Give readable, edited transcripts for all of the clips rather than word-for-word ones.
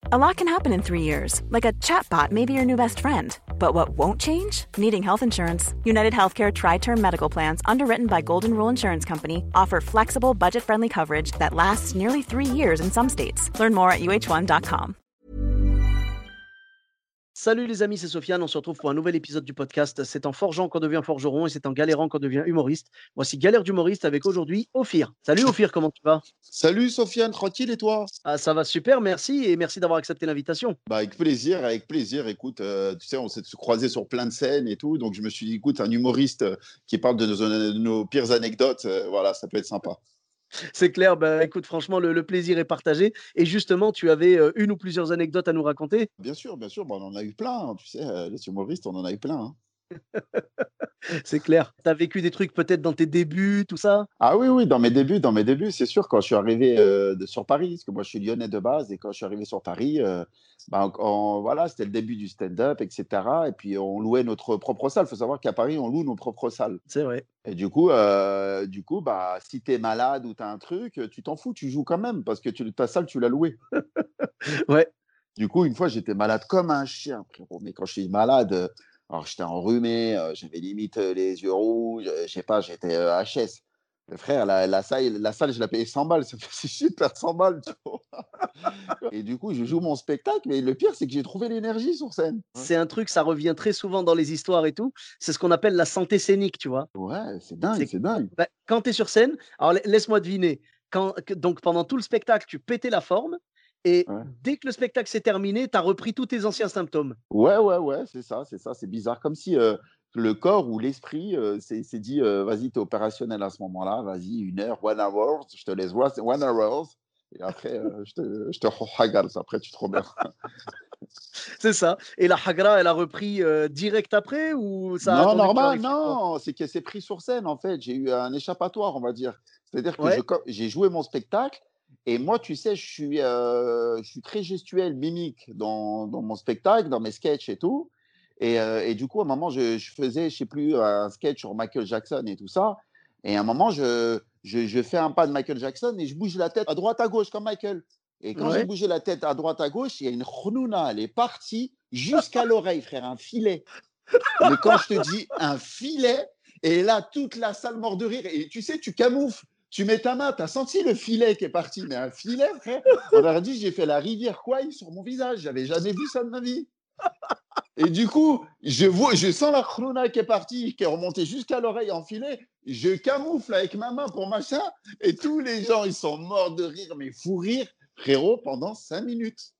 A lot can happen in 3 years, like a chatbot may be your new best friend. But what won't change? Needing health insurance. United Healthcare Tri-Term Medical Plans, underwritten by Golden Rule Insurance Company, offer flexible, budget-friendly coverage that lasts nearly 3 years in some states. Learn more at uh1.com. Salut les amis, c'est Sofiane. On se retrouve pour un nouvel épisode du podcast. C'est en forgeant qu'on devient forgeron et c'est en galérant qu'on devient humoriste. Voici Galère d'humoriste avec aujourd'hui Ophir. Salut Ophir, comment tu vas? Salut Sofiane, tranquille et toi? Ah, ça va super, merci et merci d'avoir accepté l'invitation. Bah avec plaisir, avec plaisir. Écoute, tu sais, on s'est croisés sur plein de scènes et tout, donc je me suis dit, écoute, un humoriste qui parle de nos pires anecdotes, voilà, ça peut être sympa. C'est clair, bah, écoute, franchement, le plaisir est partagé. Et justement, tu avais une ou plusieurs anecdotes à nous raconter? Bien sûr, bah, on en a eu plein, hein, tu sais, les humoristes, on en a eu plein, hein. C'est clair. Tu as vécu des trucs peut-être dans tes débuts, tout ça? Ah oui, oui, dans mes débuts, c'est sûr, quand je suis arrivé sur Paris, parce que moi je suis lyonnais de base, et quand je suis arrivé sur Paris, bah, voilà, c'était le début du stand-up, etc. Et puis on louait notre propre salle. Il faut savoir qu'à Paris, on loue nos propres salles. C'est vrai. Et du coup bah, si tu es malade ou tu as un truc, tu t'en fous, tu joues quand même, parce que ta salle, tu l'as louée. Ouais. Du coup, une fois, j'étais malade comme un chien, frérot. Mais quand je suis malade, alors j'étais enrhumé, j'avais limite les yeux rouges, je sais pas, j'étais HS. Le frère, la salle, je l'ai payé 100 balles. Ça me fait si chier de perdre 100 balles, tu vois. Et du coup, je joue mon spectacle, mais le pire, c'est que j'ai trouvé l'énergie sur scène. C'est un truc, ça revient très souvent dans les histoires et tout. C'est ce qu'on appelle la santé scénique, tu vois. Ouais, c'est dingue, C'est c'est dingue. bah, quand tu es sur scène, alors laisse-moi deviner, donc pendant tout le spectacle, tu pétais la forme et Ouais. dès que le spectacle s'est terminé, tu as repris tous tes anciens symptômes. Ouais, ouais, ouais, c'est ça, c'est ça. C'est bizarre, comme si le corps ou l'esprit s'est dit vas-y, t'es opérationnel à ce moment-là, vas-y, 1 heure, 1 hour, je te laisse voir, c'est 1 hour. Et après, je te regarde, après, tu te remets. C'est ça. Et la Hagra, elle a repris direct après ou ça a Non, attendu que tu normal, arrives chez toi? non, c'est qu'elle s'est pris sur scène, en fait. J'ai eu un échappatoire, on va dire. C'est-à-dire que Ouais, j'ai joué mon spectacle et moi, tu sais, je suis très gestuel, mimique dans mon spectacle, dans mes sketchs et tout. Et du coup, à un moment, je faisais, je sais plus, un sketch sur Michael Jackson et tout ça. Et à un moment, je fais un pas de Michael Jackson et je bouge la tête à droite, à gauche, comme Michael. Et quand j'ai ouais. bougé la tête à droite, à gauche, il y a une chounouna, elle est partie jusqu'à l'oreille, frère, un filet. Mais quand je te dis un filet, et là, toute la salle mord de rire. Et tu sais, tu camoufles, tu mets ta main, tu as senti le filet qui est parti. Mais un filet, frère, on aurait dit, j'ai fait la rivière Kwai sur mon visage. J'avais jamais vu ça de ma vie. Et du coup, je sens la chrouna qui est partie, qui est remontée jusqu'à l'oreille en filet. Je camoufle avec ma main pour machin. Et tous les gens, ils sont morts de rire, mais fou rire, frérot, pendant 5 minutes.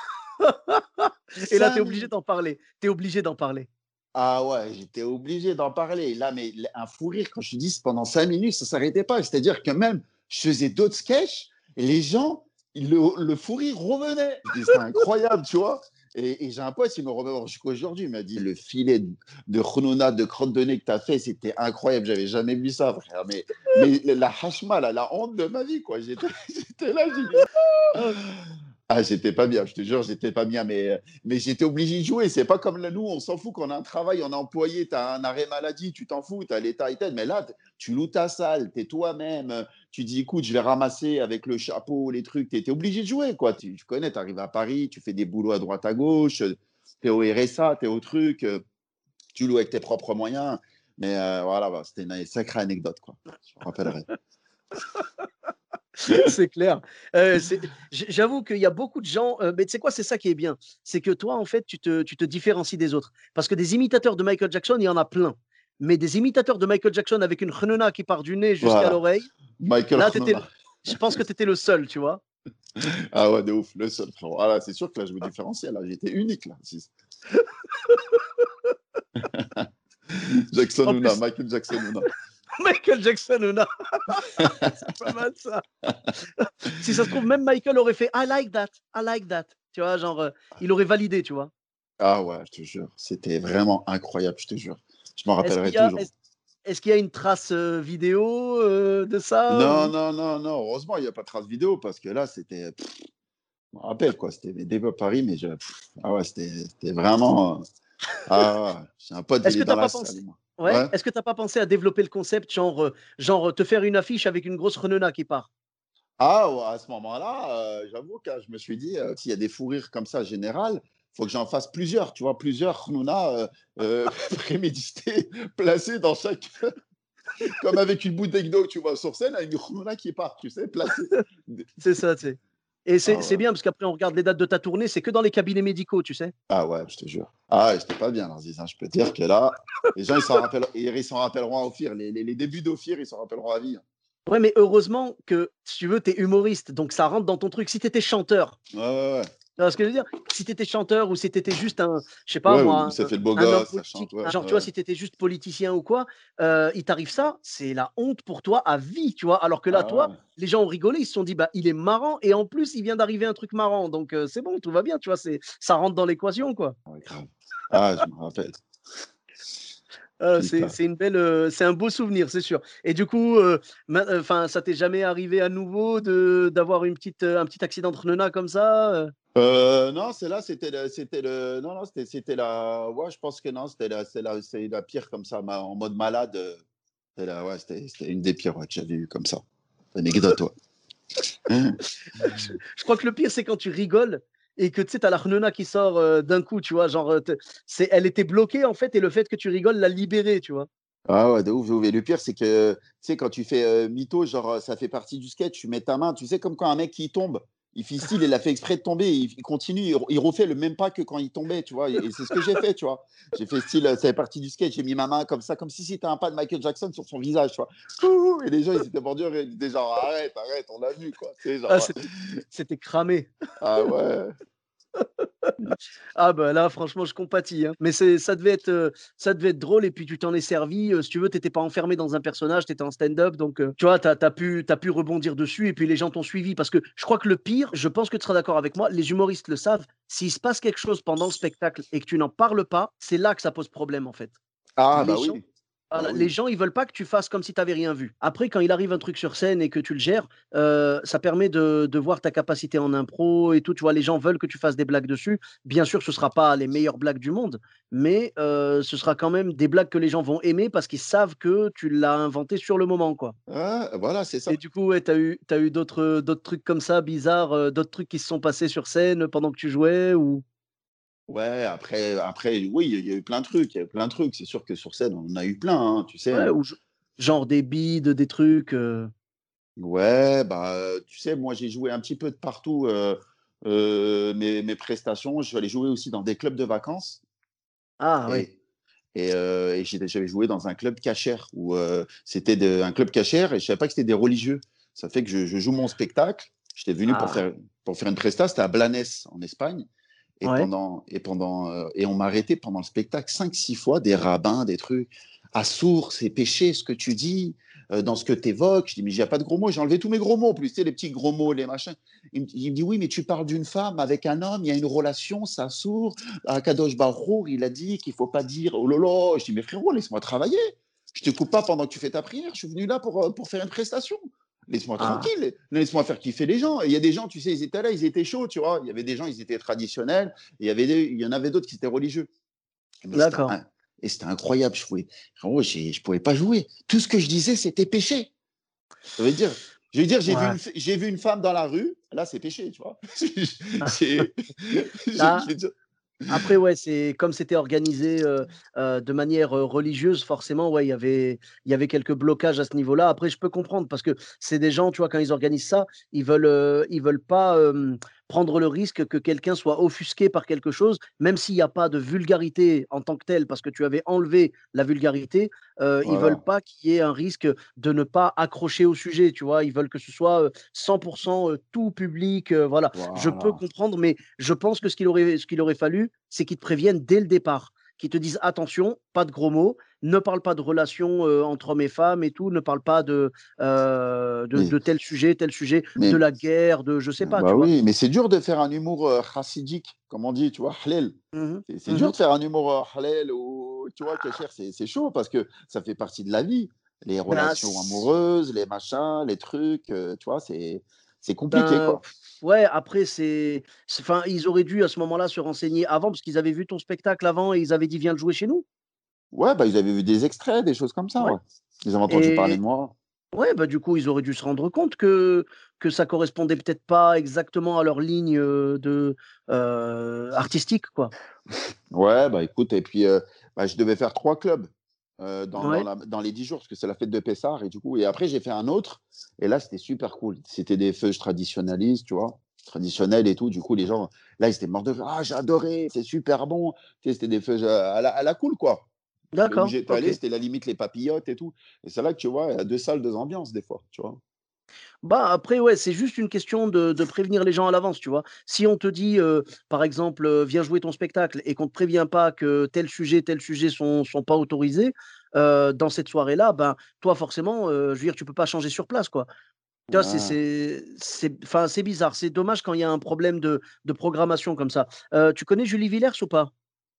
Et là, tu es 5 obligé minutes. d'en parler. Tu es obligé d'en parler. Ah ouais, j'étais obligé d'en parler. Là, mais un fou rire, quand je te dis, pendant 5 minutes, ça ne s'arrêtait pas. C'est-à-dire que même, je faisais d'autres sketchs et les gens, le fou rire revenait. Je dis, c'est incroyable, tu vois. Et j'ai un pote, il me remet jusqu'à aujourd'hui. Il m'a dit, le filet de chronouna, de crotte de nez que tu as fait, c'était incroyable. J'avais jamais vu ça, frère. Mais la hashma, là, la honte de ma vie, quoi. J'étais là, j'ai dit, ah, j'étais pas bien, je te jure, j'étais pas bien, mais j'étais obligé de jouer. C'est pas comme là, nous, on s'en fout qu'on a un travail, on est employé, tu as un arrêt maladie, tu t'en fous, tu as l'état et tel. Mais là, tu loues ta salle, tu es toi-même, tu dis, écoute, je vais ramasser avec le chapeau, les trucs, tu es obligé de jouer, quoi. Tu connais, tu arrives à Paris, tu fais des boulots à droite à gauche, tu es au RSA, tu es au truc, tu loues avec tes propres moyens. Mais voilà, bah, c'était une sacrée anecdote, quoi. Je me rappellerai. C'est clair. J'avoue qu'il y a beaucoup de gens, mais tu sais quoi, c'est ça qui est bien. C'est que toi, en fait, tu te différencies des autres. Parce que des imitateurs de Michael Jackson, il y en a plein. Mais des imitateurs de Michael Jackson avec une chenona qui part du nez jusqu'à Voilà, l'oreille, Michael là, Hanouna. je pense que tu étais le seul, tu vois. Ah ouais, de ouf, le seul, frérot. Ah là, c'est sûr que là, je me différenciais, là, j'étais unique, là. Jackson En Huna, plus, Michael Jackson Huna. Michael Jackson, Ona. C'est pas mal ça. Si ça se trouve, même Michael aurait fait I like that, I like that. Tu vois, genre, il aurait validé, tu vois. Ah ouais, je te jure, c'était vraiment incroyable, je te jure. Je m'en Est-ce rappellerai qu'il y a, toujours. est-ce qu'il y a une trace vidéo de ça Non, ou... non, non, non, heureusement, il n'y a pas de trace vidéo parce que là, c'était. Je me rappelle, quoi, c'était mes débuts à Paris, mais ah ouais, c'était vraiment. Ah ouais, j'ai un pote, Est-ce il que est tu dans as la pas salle. pensé Moi. ouais, Ouais. est-ce que tu pas pensé à développer le concept, genre, te faire une affiche avec une grosse renona qui part? Ah, ouais, à ce moment-là, j'avoue que je me suis dit, s'il y a des fous rires comme ça général, faut que j'en fasse plusieurs, tu vois? Plusieurs Hanouna, prémédités, placés dans chaque comme avec une bouteille d'eau, tu vois? Sur scène, avec une Hanouna qui part, tu sais? Placée. D C'est ça, tu sais. Et ah c'est ouais. bien parce qu'après on regarde les dates de ta tournée, c'est que dans les cabinets médicaux, tu sais? Ah ouais, je te jure. Ah ouais, j'étais pas bien, Aziz, hein. Je peux te dire que là, les gens, ils s'en rappelleront à Ophir. Les débuts d'Ophir, ils s'en rappelleront à vie, hein. Ouais, mais heureusement que, si tu veux, tu es humoriste, donc ça rentre dans ton truc. Si tu étais chanteur, Ouais, ouais, ouais. tu vois ce que je veux dire? Si tu étais chanteur ou si tu étais juste un, je sais pas Ouais, ou moi, ça fait le beau un homme gosse, ça chante, politique, ouais, genre, tu vois, ouais. si tu étais juste politicien ou quoi, il t'arrive ça, c'est la honte pour toi à vie, tu vois? Alors que là, Ah toi, ouais, les gens ont rigolé, ils se sont dit: «Bah, il est marrant et en plus, il vient d'arriver un truc marrant, donc c'est bon, tout va bien», tu vois? Ça rentre dans l'équation, quoi. ouais, grave. Ah, je me rappelle. Putain. C'est une belle, c'est un beau souvenir, c'est sûr. Et du coup, enfin, ça t'est jamais arrivé à nouveau de d'avoir une petite, un petit accident de pneu comme ça? Non, c'est là, non, non, c'était la, ouais, je pense que non, c'est la pire comme ça, en mode malade. C'était la, ouais, c'était une des pires, ouais, que j'avais eu comme ça. Anecdote, ouais. Je crois que le pire, c'est quand tu rigoles et que tu sais, tu as la Renona qui sort, d'un coup, tu vois? Genre, elle était bloquée en fait et le fait que tu rigoles l'a libérée, tu vois? Ah ouais, de ouf, de ouf. Et le pire, c'est que, tu sais, quand tu fais mytho, genre, ça fait partie du sketch, tu mets ta main, tu sais, comme quand un mec qui tombe, il fait style, il a fait exprès de tomber, il continue, il refait le même pas que quand il tombait, tu vois. Et c'est ce que j'ai fait, tu vois. J'ai fait style, ça fait partie du sketch, j'ai mis ma main comme ça, comme si c'était un pas de Michael Jackson sur son visage, tu vois. Ouh, et les gens, ils étaient mordus, ils étaient genre, arrête, arrête, on l'a vu, quoi. Tu sais, Ah, genre, c'était cramé. ah ouais. Ah bah là, franchement, je compatis, hein. Mais ça devait être drôle et puis tu t'en es servi, si tu veux, tu étais pas enfermé dans un personnage, tu étais en stand-up donc tu vois, tu pu rebondir dessus et puis les gens t'ont suivi. Parce que je crois que le pire, je pense que tu seras d'accord avec moi, les humoristes le savent, s'il se passe quelque chose pendant le spectacle et que tu n'en parles pas, c'est là que ça pose problème, en fait. Ah Les bah gens oui, bah Voilà, les oui. gens, ils veulent pas que tu fasses comme si tu avais rien vu. Après, quand il arrive un truc sur scène et que tu le gères, ça permet de voir ta capacité en impro et tout, tu vois? Les gens veulent que tu fasses des blagues dessus. Bien sûr, ce sera pas les meilleures blagues du monde, mais ce sera quand même des blagues que les gens vont aimer parce qu'ils savent que tu l'as inventé sur le moment, quoi. Ah, voilà, c'est ça. Et du coup, ouais, tu as eu d'autres trucs comme ça bizarres, d'autres trucs qui se sont passés sur scène pendant que tu jouais ou? Ouais, après, oui, il y a eu plein de trucs, il y a eu plein de trucs. C'est sûr que sur scène, on en a eu plein, hein, tu sais, Ouais, hein. ou genre des bides, des trucs, Ouais, bah, tu sais, moi, j'ai joué un petit peu de partout, mes prestations. Je suis allé jouer aussi dans des clubs de vacances ah ouais, et et j'avais joué dans un club cachère où, c'était un club cachère et je savais pas que c'était des religieux. Ça fait que je joue mon spectacle. J'étais venu ah, pour faire une presta, c'était à Blanes, en Espagne. ouais. Et on m'a arrêté pendant le spectacle 5 6 fois, des rabbins, des trucs. À sourd, c'est péché ce que tu dis, dans ce que tu évoques. Je dis, mais il n'y a pas de gros mots. J'ai enlevé tous mes gros mots, en plus, tu sais, les petits gros mots, les machins. Il me dit, oui, mais tu parles d'une femme avec un homme, il y a une relation, ça sourd. Kadosh Baruch, il a dit qu'il ne faut pas dire, oh là là. Je dis, mais frérot, laisse-moi travailler. Je te coupe pas pendant que tu fais ta prière. Je suis venu là pour faire une prestation. Laisse-moi Ah, tranquille, laisse-moi faire kiffer les gens. Et il y a des gens, tu sais, ils étaient là, ils étaient chauds, tu vois. Il y avait des gens, ils étaient traditionnels, et il y en avait d'autres qui étaient religieux. Mais d'accord. c'était incroyable. Je pouvais pas jouer. Tout ce que je disais, c'était péché. Ça veut dire, je veux dire, Ouais. j'ai vu une femme dans la rue, là, c'est péché, tu vois. J'ai- je Ah, veux dire, après, ouais, c'est comme c'était organisé, de manière, religieuse, forcément, ouais, il y avait quelques blocages à ce niveau-là. Après, je peux comprendre parce que c'est des gens, tu vois, quand ils organisent ça, ils veulent pas, prendre le risque que quelqu'un soit offusqué par quelque chose, même s'il y a pas de vulgarité en tant que telle, parce que tu avais enlevé la vulgarité, ils veulent voilà, pas qu'il y ait un risque de ne pas accrocher au sujet, tu vois? Ils veulent que ce soit, 100 tout public, voilà. Je peux voilà. comprendre, mais je pense que ce qu'il aurait fallu, c'est qu'ils te préviennent dès le départ, qu'ils te disent: «Attention, pas de gros mots, ne parle pas de relations, entre hommes et femmes et tout, ne parle pas de Mais, tel sujet, de mais, la guerre, de je sais pas», bah tu vois? oui, mais c'est dur de faire un humour chassidique, comme on dit, tu vois, halal. Mmh mh. C'est dur Mmh. de faire un humour halal ou, tu vois, Kesher, c'est chaud parce que ça fait partie de la vie. Les Ben, relations amoureuses, les machins, les trucs, tu vois, c'est compliqué, ben, quoi. ouais, après enfin, ils auraient dû à ce moment-là se renseigner avant parce qu'ils avaient vu ton spectacle avant et ils avaient dit: «Viens le jouer chez nous». Ouais, bah, ils avaient vu des extraits, des choses comme ça, Ouais. ouais. Ils avaient entendu parler et de moi. Ouais, bah, du coup, ils auraient dû se rendre compte que ça correspondait peut-être pas exactement à leur ligne, artistique, quoi. Ouais, bah écoute, et puis bah, je devais faire 3 clubs Ouais, dans les 10 jours, parce que c'est la fête de Pessard, et du coup, et après j'ai fait un autre, et là c'était super cool. C'était des feuilles traditionnalistes, tu vois, traditionnels et tout. Du coup, les gens, là, ils étaient morts de rire. Ah, j'ai adoré, c'est super bon. Tu sais, c'était des feuilles à la cool, quoi. Et où d'accord, j'étais allé, OK. c'était la limite les papillotes et tout. Et c'est là que tu vois, il y a 2 salles, 2 ambiances, des fois, tu vois. Bah, après, ouais, c'est juste une question de prévenir les gens à l'avance, tu vois? Si on te dit, par exemple, «Viens jouer ton spectacle» et qu'on te prévient pas que tel sujet sont pas autorisés, dans cette soirée-là, ben, toi, forcément, je veux dire, tu peux pas changer sur place, quoi. Tu vois, Ouais. enfin, c'est bizarre. C'est dommage quand il y a un problème de programmation comme ça. Tu connais Julie Villers ou pas?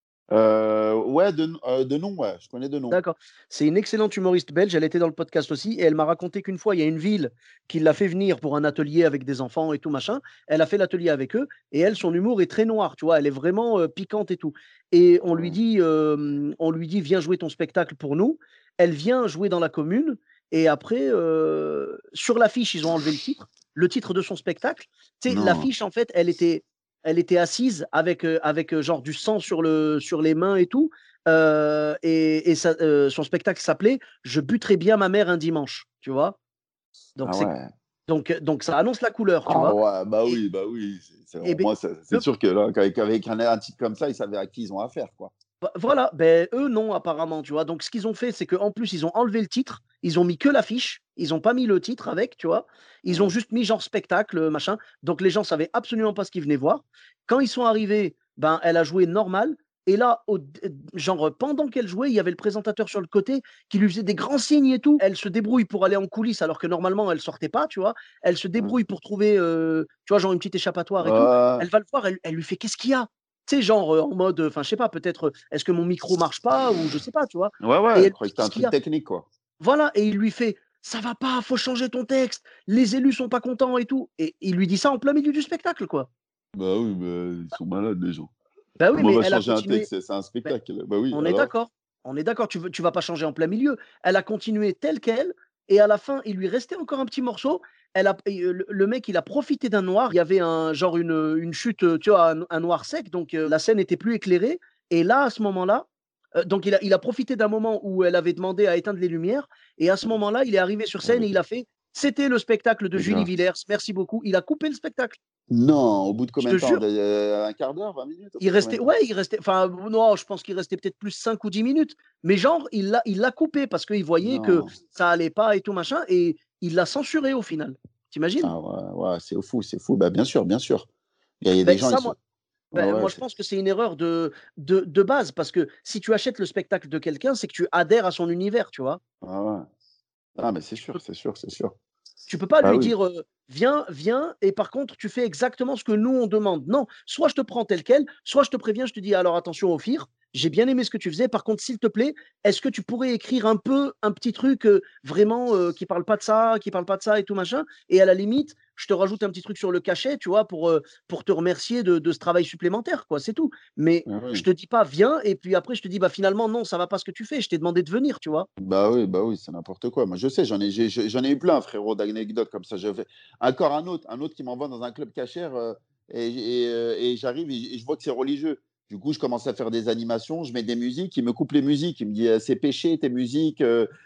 Ouais, de nom, ouais, je connais de nom. D'accord. C'est une excellente humoriste belge, elle était dans le podcast aussi et elle m'a raconté qu'une fois, il y a une ville qui l'a fait venir pour un atelier avec des enfants et tout machin. Elle a fait l'atelier avec eux et elle, son humour est très noir, tu vois? Elle est vraiment, piquante et tout et Ouais. on lui dit: «Viens jouer ton spectacle pour nous». Elle vient jouer dans la commune et après, sur l'affiche, ils ont enlevé le titre de son spectacle. Tu sais, Non. l'affiche, en fait, elle était assise avec, genre du sang sur les mains et tout. Et ça, son spectacle s'appelait «Je buterai bien ma mère un dimanche», tu vois? Donc Ah c'est ouais. donc ça annonce la couleur, tu Ah vois? ouais, Et bah oui. et beh, Moi, c'est eux sûr que là, qu'avec un type comme ça, ils savaient à qui ils ont affaire, quoi. voilà, ben eux non apparemment, tu vois? Donc ce qu'ils ont fait, c'est qu'en plus ils ont enlevé le titre, ils ont mis que l'affiche, ils ont pas mis le titre avec, tu vois? Ils ont Ouais. juste mis genre spectacle, machin, donc les gens savaient absolument pas ce qu'ils venaient voir. Quand ils sont arrivés, ben, elle a joué normal et là au d genre, pendant qu'elle jouait, il y avait le présentateur sur le côté qui lui faisait des grands signes et tout. Elle se débrouille pour aller en coulisses alors que normalement elle sortait pas, tu vois? Elle se Ouais. débrouille pour trouver, tu vois, genre une petite échappatoire et tout. Ouais. Elle va le voir, elle lui fait: «Qu'est-ce qu'il y a?» Tu sais, genre, en mode, enfin, je sais pas, peut-être, est-ce que mon micro marche pas ou je sais pas, tu vois? Et Ouais, elle je lui croyais dit: que c'était un «Qu'est-ce qu'il y truc a?» technique, quoi. Voilà et il lui fait: «Ça va pas, faut changer ton texte, les élus sont pas contents et tout» et il lui dit ça en plein milieu du spectacle, quoi. Bah oui, ils sont malades, les gens. Bah oui, Comment on mais va elle a changer un continué. texte? C'est un Beh, spectacle. Bah oui, on est alors? d'accord, tu vas pas changer en plein milieu. Elle a continué telle quelle et à la fin, il lui restait encore un petit morceau. Elle a et le mec, il a profité d'un noir. Il y avait un genre une chute, tu vois, un noir sec, donc la scène était plus éclairée et là, à ce moment-là, donc il a profité d'un moment où elle avait demandé à éteindre les lumières et à ce moment-là, il est arrivé sur scène et Ouais, il a fait: «C'était le spectacle de c'est Julie grave. Villers, merci beaucoup». Il a coupé le spectacle, Non, au bout de je combien te de temps? jure. Un quart d'heure, 20 minutes? Au Il bout de combien restait de temps? ouais, il restait enfin, non, je pense qu'il restait peut-être plus 5 ou 10 minutes, mais genre, il l'a coupé parce qu'il voyait que Non. ça allait pas et tout machin et il l'a censuré au final. Tu imagines? Ah ouais, ouais, c'est fou, c'est fou. Bah, bien sûr, bien sûr. Il y a des Beh, gens, ils ça, se moi ouais, beh, ouais, moi, je pense que c'est une erreur de base parce que si tu achètes le spectacle de quelqu'un, c'est que tu adhères à son univers, tu vois? ouais, ouais. Ah, mais c'est Tu sûr, peux c'est sûr, c'est sûr. Tu peux pas Bah lui oui. dire, «Viens, viens et par contre tu fais exactement ce que nous on demande». Non, soit je te prends tel quel, soit je te préviens, je te dis: «Alors attention Ophir, j'ai bien aimé ce que tu faisais, par contre s'il te plaît, est-ce que tu pourrais écrire un petit truc, vraiment, qui parle pas de ça et tout machin et à la limite, je te rajoute un petit truc sur le cachet, tu vois, pour te remercier de ce travail supplémentaire quoi, c'est tout». Mais Ah je oui. te dis pas: «Viens» et puis après je te dis: «Bah finalement non, ça va pas ce que tu fais, je t'ai demandé de venir», tu vois? Bah oui, c'est n'importe quoi. Moi, je sais, j'en ai eu plein, frérot, d'anecdotes comme ça. J'avais encore un autre qui m'envoie dans un club cachère, et j'arrive et je vois que c'est religieux. Du coup, je commence à faire des animations, je mets des musiques, il me coupe les musiques. Il me dit: «C'est péché tes musiques»,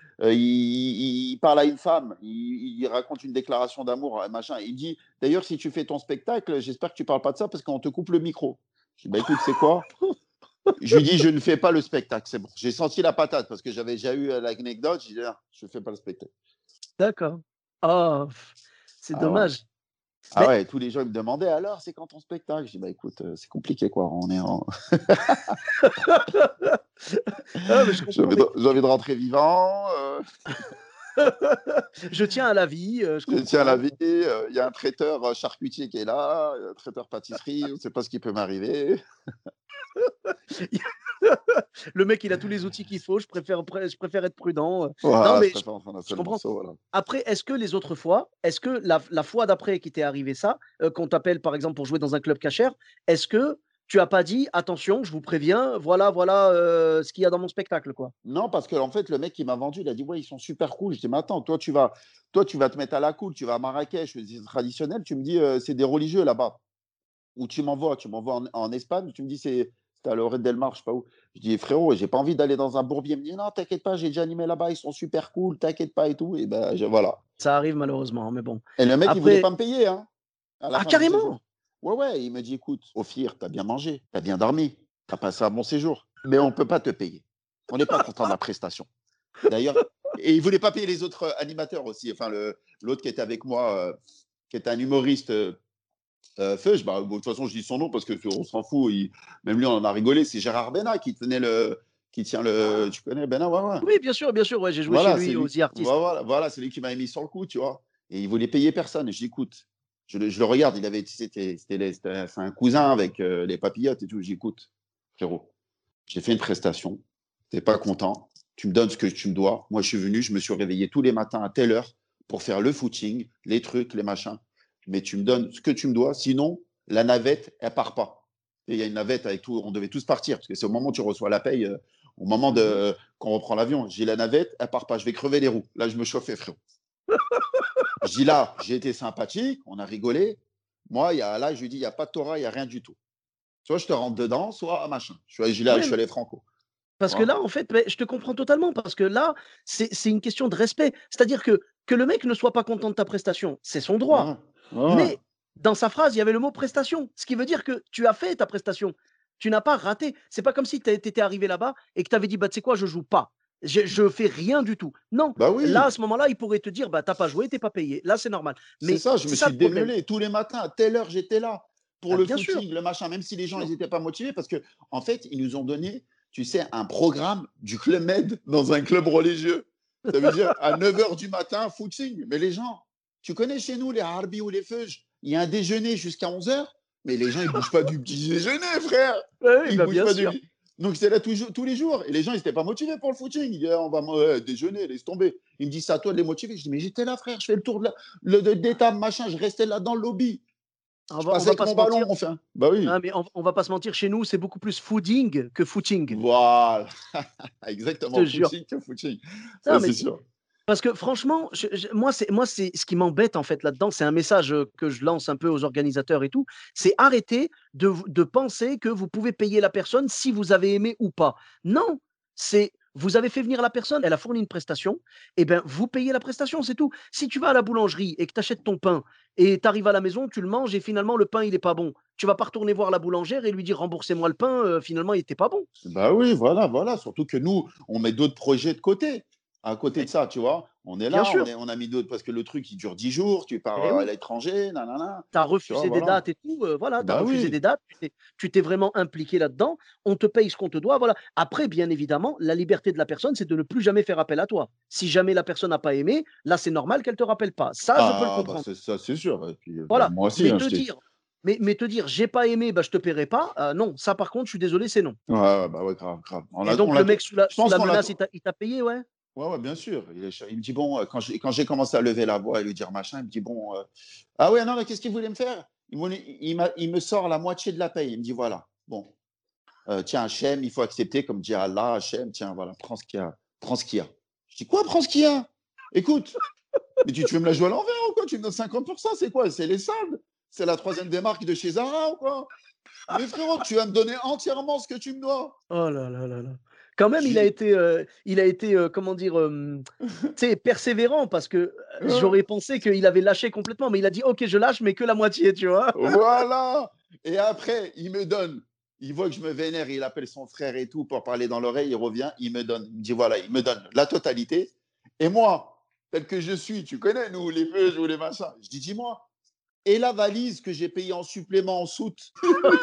il parle à une femme, il raconte une déclaration d'amour, machin. Il me dit: «D'ailleurs, si tu fais ton spectacle, j'espère que tu parles pas de ça parce qu'on te coupe le micro». Je dis: «Bah, écoute, c'est quoi?» Je lui dis: «Je ne fais pas le spectacle, c'est bon». J'ai senti la patate parce que j'avais déjà eu, l'anecdote. J'ai dit: «Ah, je ne fais pas le spectacle». D'accord. Oh, c'est Ah ouais. dommage. Ah Mais ouais, tous les gens ils me demandaient: «Alors, c'est quand ton spectacle?» Je dis: «Bah écoute, c'est compliqué quoi, on est en» Ah, mais je comprends, mais j'ai envie de rentrer vivant, je tiens à la vie, je je tiens à la comprends. vie, il y a un traiteur, charcutier qui est là, un traiteur pâtisserie, on ne sait pas ce qui peut m'arriver. Le mec, il a tous les outils qu'il faut, je préfère être prudent, non, Voilà, je mais je préfère entendre un je seul comprends. morceau, voilà. Après, est-ce que la fois d'après qu'il t'est arrivé ça, qu'on t'appelle, par exemple, pour jouer dans un club cachère, est-ce que tu as pas dit: «Attention, je vous préviens, voilà, ce qu'il y a dans mon spectacle», quoi? Non, parce que en fait, le mec qui m'a vendu, il a dit: «Ouais, ils sont super cool». Je dis: «Mais attends, toi, tu vas te mettre à la cool, tu vas à Marrakech, c'est traditionnel, tu me dis, c'est des religieux là-bas. Ou tu m'envoies en Espagne, tu me dis: c'est à Lloret del Mar, je sais pas où». Je dis: «Frérot, j'ai pas envie d'aller dans un bourbier». Il me dit: «Non, t'inquiète pas, j'ai déjà animé là-bas, ils sont super cool, t'inquiète pas et tout», et ben, voilà. Ça arrive malheureusement, mais bon. Et le mec, il voulait Après pas me payer, hein, à la ah fin du séjour. carrément! Ouais, ouais, il me dit: «Écoute, Ophir, tu as bien mangé, tu as bien dormi, tu as passé un bon séjour, mais on peut pas te payer. On n'est pas content de la prestation». D'ailleurs, et il voulait pas payer les autres animateurs aussi, enfin l'autre qui était avec moi, qui était un humoriste, Feuge, bah, bon, de toute façon, je dis son nom parce qu'on s'en fout, même lui, on en a rigolé, c'est Gérard Benat qui tient le tu connais Benat? Ouais, ouais. Oui, bien sûr, ouais, j'ai joué chez Voilà, c'est lui au lui. The Artist. Voilà, c'est lui qui m'avait mis sur le coup, tu vois? Et il voulait payer personne et je dis: «Écoute», je le regarde, il avait, tu sais, c'est un cousin avec, les papillotes et tout. Je dis: «Écoute, frérot, j'ai fait une prestation, tu es pas content, tu me donnes ce que tu me dois. Moi, je suis venu, je me suis réveillé tous les matins à telle heure pour faire le footing, les trucs, les machins, mais tu me donnes ce que tu me dois, sinon la navette, elle part pas». Et il y a une navette avec tout, on devait tous partir parce que c'est au moment où tu reçois la paye, au moment Mmh. de qu'on reprend l'avion. J'ai la navette, elle part pas, je vais crever les roues. Là, je me chauffais, frérot. Je dis là, j'ai été sympathique, on a rigolé. Moi, là, je lui dis, il n'y a pas de Torah, il n'y a rien du tout. Soit je te rentre dedans, soit machin. Je Ouais, suis allé franco. Tu parce que vois. là, en fait, beh, je te comprends totalement parce que là, c'est une question de respect. C'est-à-dire que le mec ne soit pas content de ta prestation, c'est son droit. Ouais, ouais, ouais. Mais dans sa phrase, il y avait le mot prestation, ce qui veut dire que tu as fait ta prestation. Tu n'as pas raté. C'est pas comme si tu étais arrivé là-bas et que tu avais dit: «Bah, tu sais quoi? Je joue pas. Je fais rien du tout». Non, Bah là, à oui, ce moment-là, il pourrait te dire: «Bah, tu as pas joué, tu es pas payé». Là, c'est normal. c'est Mais ça, je me c'est ça suis le problème. démeulé tous les matins, à telle heure, j'étais là pour Ah, le bien sûr, footing, le machin, même si les gens, ils sûr. n'étaient pas motivés, parce que en fait, ils nous ont donné, tu sais, un programme du Club Med dans un club religieux. Ça veut dire à 9 heures du matin, footing. Mais les gens, tu connais chez nous les Harbi ou les Feuges, il y a un déjeuner jusqu'à 11 heures, mais les gens, ils bougent pas du petit déjeuner, frère. Ouais, oui, Ils bah, bougent bien pas sûr. du. Donc j'étais là tous les jours. Et les gens, ils n'étaient pas motivés pour le footing. Ils disaient: «Ah, on va déjeuner, laisse tomber». Ils me disent: «C'est à toi de les motiver». Je dis: «Mais j'étais là, frère, je fais le tour des tables, machin, je restais là dans le lobby. Je On passais va avec pas mon se mentir. ballon, enfin. Bah oui. Ah, mais on va pas se mentir, chez nous, c'est beaucoup plus fooding que footing, Voilà. je te Exactement. jure. Footing que footing. Ça, Non, c'est mais sûr. parce que franchement, moi, c'est ce qui m'embête, en fait, là-dedans, c'est un message, que je lance un peu aux organisateurs et tout, c'est arrêter de penser que vous pouvez payer la personne si vous avez aimé ou pas. Non, c'est vous avez fait venir la personne, elle a fourni une prestation, et ben, vous payez la prestation, c'est tout. Si tu vas à la boulangerie et que tu achètes ton pain et tu arrives à la maison, tu le manges et finalement le pain, il est pas bon, tu vas pas retourner voir la boulangère et lui dire: «Remboursez-moi le pain, finalement, il était pas bon». Bah oui, voilà, voilà. Surtout que nous, on met d'autres projets de côté. À côté Beh, de ça, tu vois, on est bien là, sûr, on a mis d'autres parce que le truc, il dure 10 jours, tu pars eh à oui. l'étranger, nanana. Tu as Tu vois, refusé des voilà. dates et tout, voilà, tu as Bah refusé des oui. dates, tu t'es vraiment impliqué là-dedans, on te paye ce qu'on te doit, voilà. Après, bien évidemment, la liberté de la personne, c'est de ne plus jamais faire appel à toi. Si jamais la personne n'a pas aimé, là, c'est normal qu'elle te rappelle pas. Ça, je peux le Ah, bah comprendre. c'est ça, c'est sûr. Et puis, bah, Voilà, moi aussi, mais hein, te je t'ai. dire mais te dire: «J'ai pas aimé, bah, je te paierai pas», non, ça par contre, je suis désolé, c'est non. Ouais, ouais, bah ouais, grave, grave. Et On donc l'a le tout. mec sous la Je sous pense la qu'on l'a. menace, il t'a payé, ouais? Ouais, ouais, bien sûr. Il me dit: «Bon», quand j'ai commencé à lever la voix et lui dire machin, il me dit: «Bon, ah ouais, non, mais qu'est-ce qu'il voulait me faire?» Il me sort la moitié de la paye. Il me dit: «Voilà, bon, tiens, Hachem, il faut accepter, comme dit Allah, Hachem, tiens, voilà, prends ce qu'il y a, prends ce qu'il y a». Je dis: «Quoi, prends ce qu'il y a? Écoute, mais tu veux me la jouer à l'envers ou quoi? Tu me donnes 50%, c'est quoi? C'est les soldes? C'est la troisième des marques de chez Zara ou quoi? Mais frérot, tu vas me donner entièrement ce que tu me dois». Oh là là là là. Quand même, J'ai il a été, comment dire? Tu sais, persévérant parce que, dit: j'aurais pensé qu'il avait lâché complètement, mais il a dit: «OK, je lâche, mais que la moitié», tu vois? Voilà. Et après, il me donne. Il voit que je me vénère, il appelle son frère et tout pour parler dans l'oreille, il revient, il me donne. Il me dit voilà, il me donne la totalité. Et moi, tel que je suis, tu connais, nous, les feux ou les machins. Je dis dis-moi. Et la valise que j'ai payée en supplément en soute,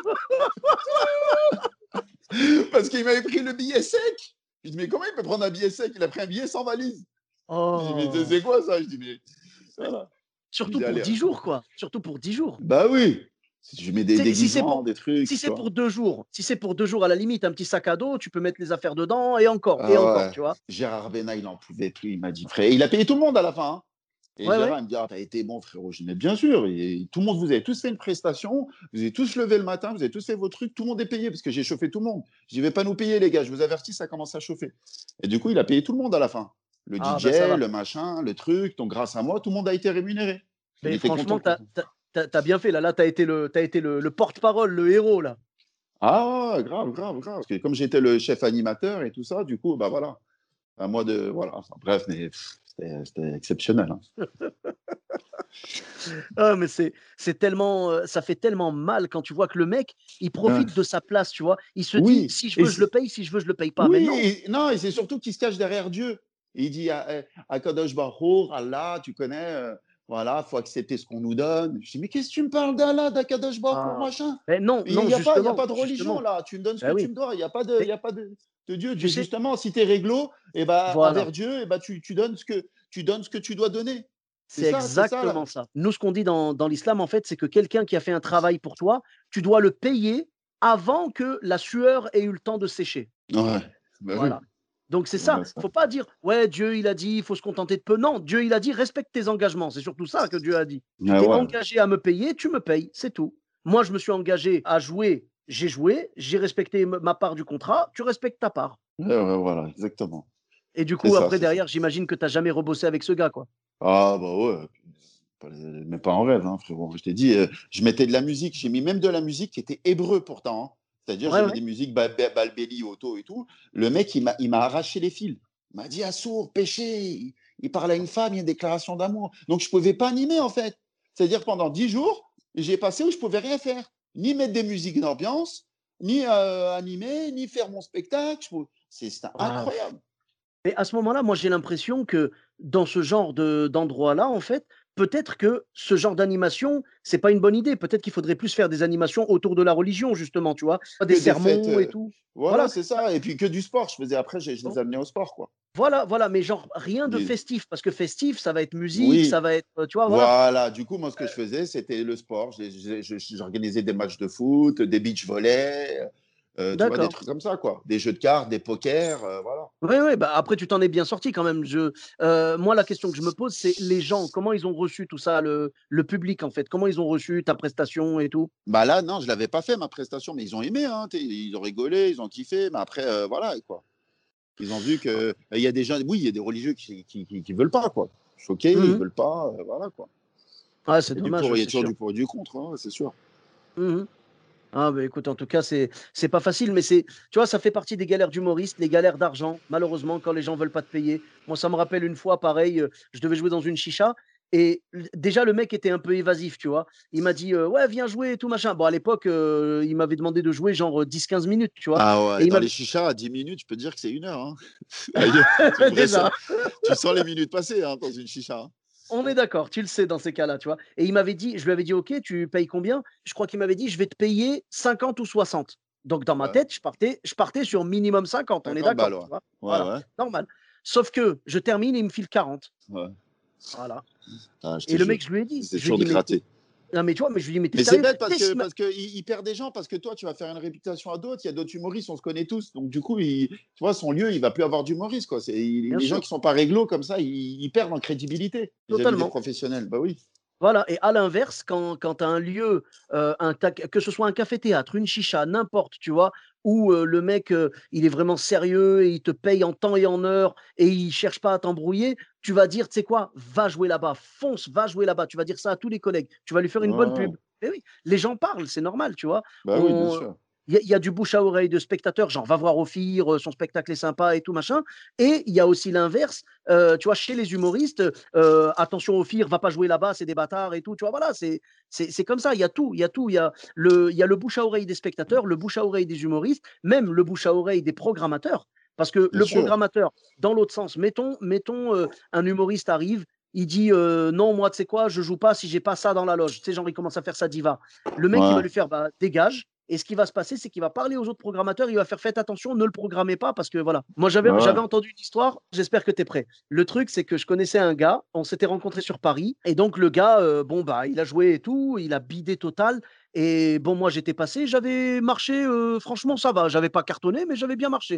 parce qu'il m'avait pris le billet sec. Je dis mais comment il peut prendre un billet sec? Il a pris un billet sans valise. Je dis mais c'est Oh! c'est quoi ça? Je dis mais voilà. Je Surtout dis pour allez. 10 jours, quoi, surtout pour 10 jours. Bah oui. Si je mets des Tu sais, si c'est déguisements, pour des trucs, si tu c'est vois. pour 2 jours si c'est pour 2 jours, à la limite, un petit sac à dos, tu peux mettre les affaires dedans et Ah encore, ouais. tu vois? Gérard Bénat, il en pouvait plus. Il m'a dit, frère. Il a payé tout le monde à la fin, hein. Et Ouais, ouais. Gérard, il me dit, ah, t'as été bon, frérot. Je dis, mais bien sûr, et tout le monde, vous avez tous fait une prestation, vous avez tous levé le matin, vous avez tous fait vos trucs, tout le monde est payé, parce que j'ai chauffé tout le monde. Je dis, vais pas nous payer, les gars, je vous avertis, ça commence à chauffer. Et du coup, il a payé tout le monde à la fin. Le Ah, bah ça DJ, va. le machin, le truc, donc grâce à moi, tout le monde a été rémunéré. Il Mais était content. franchement, t'as bien fait. Là, t'as été le porte-parole, le héros, là. Ah, ouais, grave, grave, grave. Parce que comme j'étais le chef animateur et tout ça, du coup, bah voilà. À moi de. Voilà. Enfin, bref, mais c'était exceptionnel, hein. Ah, mais c'est tellement, ça fait tellement mal quand tu vois que le mec, il Ouais. profite de sa place, tu vois. Il se dit, Oui, si je et veux, je le paye, si je veux, je le paye pas. Mais oui, non, non, et c'est surtout qu'il se cache derrière Dieu. Il dit Akadosh Baruch, Allah, tu connais, voilà, faut accepter ce qu'on nous donne. Je dis, mais qu'est-ce que tu me parles d'Allah, d'Akadosh Baruch, ah, machin? mais non, Il non, n'y a, pas, il y a justement, pas de religion justement. là, tu me donnes ce que Ben tu oui. me dois, il n'y a pas de, il Mais y a pas de Dieu. tu sais, Justement, si tu es réglo, et bah, voilà. envers Dieu, et bah, tu donnes tu donnes ce que tu dois donner. C'est C'est ça là. exactement ça. Nous, ce qu'on dit dans l'islam, en fait, c'est que quelqu'un qui a fait un travail pour toi, tu dois le payer avant que la sueur ait eu le temps de sécher. Ouais, bah oui, Voilà. Donc c'est ça. ouais, ça. Faut pas dire ouais, Dieu il a dit, il faut se contenter de peu. Non, Dieu il a dit respecte tes engagements. C'est surtout ça que Dieu a dit. Tu Ouais, t'es ouais, engagé à me payer, tu me payes, c'est tout. Moi, je me suis engagé à joué, j'ai respecté ma part du contrat, tu respectes ta part. ouais, ouais, voilà, exactement. Et du C'est coup, ça, après c'est ça. derrière, j'imagine que tu as jamais rebossé avec ce gars, quoi. Ah bah ouais, mais pas en rêve, hein, frérot. Je t'ai dit, je mettais de la musique, j'ai mis même de la musique qui était hébreu pourtant, hein. C'est-à-dire, Ouais, j'avais ouais. des musiques Balbeli, Auto et tout. Le mec, il m'a arraché les fils. Il m'a dit, Assour, péché. Il parle à une femme, il y a une déclaration d'amour. Donc, je ne pouvais pas animer, en fait. C'est-à-dire, pendant 10 jours, j'ai passé où je ne pouvais rien faire. Ni mettre des musiques d'ambiance, ni animer, ni faire mon spectacle. C'était Ah, incroyable. mais à ce moment-là, moi, j'ai l'impression que dans ce genre d'endroit-là, en fait, peut-être que ce genre d'animation, c'est pas une bonne idée. Peut-être qu'il faudrait plus faire des animations autour de la religion, justement, tu vois? Des Que des fêtes. sermons et tout. Voilà, Voilà, c'est ça. Et puis que du sport. Je faisais après, je les amenais au sport, quoi. voilà, voilà, mais genre rien de Des- festif, parce que festif, ça va être musique, ça Oui, va être, tu vois? Voilà. voilà. Du coup, moi, ce que je faisais, c'était le sport. J'organisais des matchs de foot, des beach volley, tu vois, des D'accord. trucs comme ça, quoi. Des jeux de cartes, des pokers, voilà. Oui, oui, bah, après tu t'en es bien sorti quand même. Moi, la question que je me pose, c'est les gens, comment ils ont reçu tout ça, le public, en fait? Comment ils ont reçu ta prestation et tout? Bah là, non, je l'avais pas fait, ma prestation, mais ils ont aimé, hein, ils ont rigolé, ils ont kiffé, mais après, voilà, quoi. Ils ont vu que il y a des gens, oui, il y a des religieux qui veulent pas, quoi. Choqués, ils Mmh. veulent pas, voilà, quoi. Ouais, c'est Il y a du dommage, pour, ouais, il y a c'est toujours sûr. du pour et du contre, hein, c'est sûr. Mmh. Ah bah, écoute, en tout cas, c'est pas facile, mais tu vois, ça fait partie des galères d'humoristes, les galères d'argent, malheureusement, quand les gens veulent pas te payer. Moi, ça me rappelle une fois, pareil, je devais jouer dans une chicha et déjà, le mec était un peu évasif, tu vois? Il m'a dit, «Ouais, viens jouer et tout machin». Bon, à l'époque, il m'avait demandé de jouer genre, 10-15 minutes, tu vois? Ah Et ouais, il dans m'avait les chichas, à 10 minutes, je peux te dire que c'est 1 heure, hein. déjà, Tu sens les minutes passer, hein, dans une chicha, hein. on est d'accord, tu le sais dans ces cas-là, tu vois? Et il m'avait dit je lui avais dit: «OK, tu payes combien?» Je crois qu'il m'avait dit: «Je vais te payer 50 ou 60». Donc dans ma Ouais, tête, je partais sur minimum 50, on est 50 balles, d'accord, ouais. tu vois? Ouais, Voilà, ouais, normal. Sauf que je termine et il me file 40. ouais. Voilà. Ah, je te Et le jure. mec, je lui ai dit, C'est je lui ai toujours dit: de «Mais gratter. non mais tu vois?» mais je lui ai dit: «Mais tu Mais c'est sérieux?» bête Tu sais, s'il m'a il perd des gens, parce que toi, tu vas faire une réputation à d'autres. Il y a d'autres humoristes, on se connaît tous. Donc, du coup, tu vois, son lieu, il va plus avoir d'humoristes, quoi. bien Les gens sûr, qui sont pas réglo comme ça, ils perdent en crédibilité vis-à-vis des totalement. professionnels. Bah oui. Voilà, et à l'inverse, quand tu as un lieu, que ce soit un café-théâtre, une chicha, n'importe, tu vois? Où, le mec, il est vraiment sérieux et il te paye en temps et en heure et il cherche pas à t'embrouiller, tu vas dire: «Tu sais quoi? Va jouer là-bas, fonce, va jouer là-bas». Tu vas dire ça à tous les collègues. Tu vas lui faire Ouais, une bonne ouais. pub. Eh oui, les gens parlent, c'est normal, tu vois? Bah oui, bien On sûr. il y a du bouche à oreille de spectateurs, genre: «Va voir Ophir, son spectacle est sympa et tout machin», et il y a aussi l'inverse, tu vois? Chez les humoristes, attention Ophir, va pas jouer là-bas, c'est des bâtards et tout, tu vois? Voilà, c'est comme ça, il y a tout, il y a tout. Il y a le bouche à oreille des spectateurs, le bouche à oreille des humoristes, même le bouche à oreille des programmateurs. Parce que Bien le sûr. programmateur, dans l'autre sens, mettons, un humoriste arrive, il dit, «Non, moi, tu sais quoi? Je joue pas si j'ai pas ça dans la loge». Tu sais, genre, il commence à faire sa diva. Le mec, il va Ouais. lui faire: «Bah, dégage», et ce qui va se passer, c'est qu'il va parler aux autres programmateurs, il va faire: «Faites attention, ne le programmez pas», parce que voilà. Moi, j'avais Ouais, j'avais ouais. entendu une histoire, j'espère que tu es prêt. Le truc, c'est que je connaissais un gars, on s'était rencontrés sur Paris et donc le gars, bon, bah, il a joué et tout, il a bidé total, et bon, moi, j'étais passé, j'avais marché, franchement, ça va. J'avais pas cartonné, mais j'avais bien marché.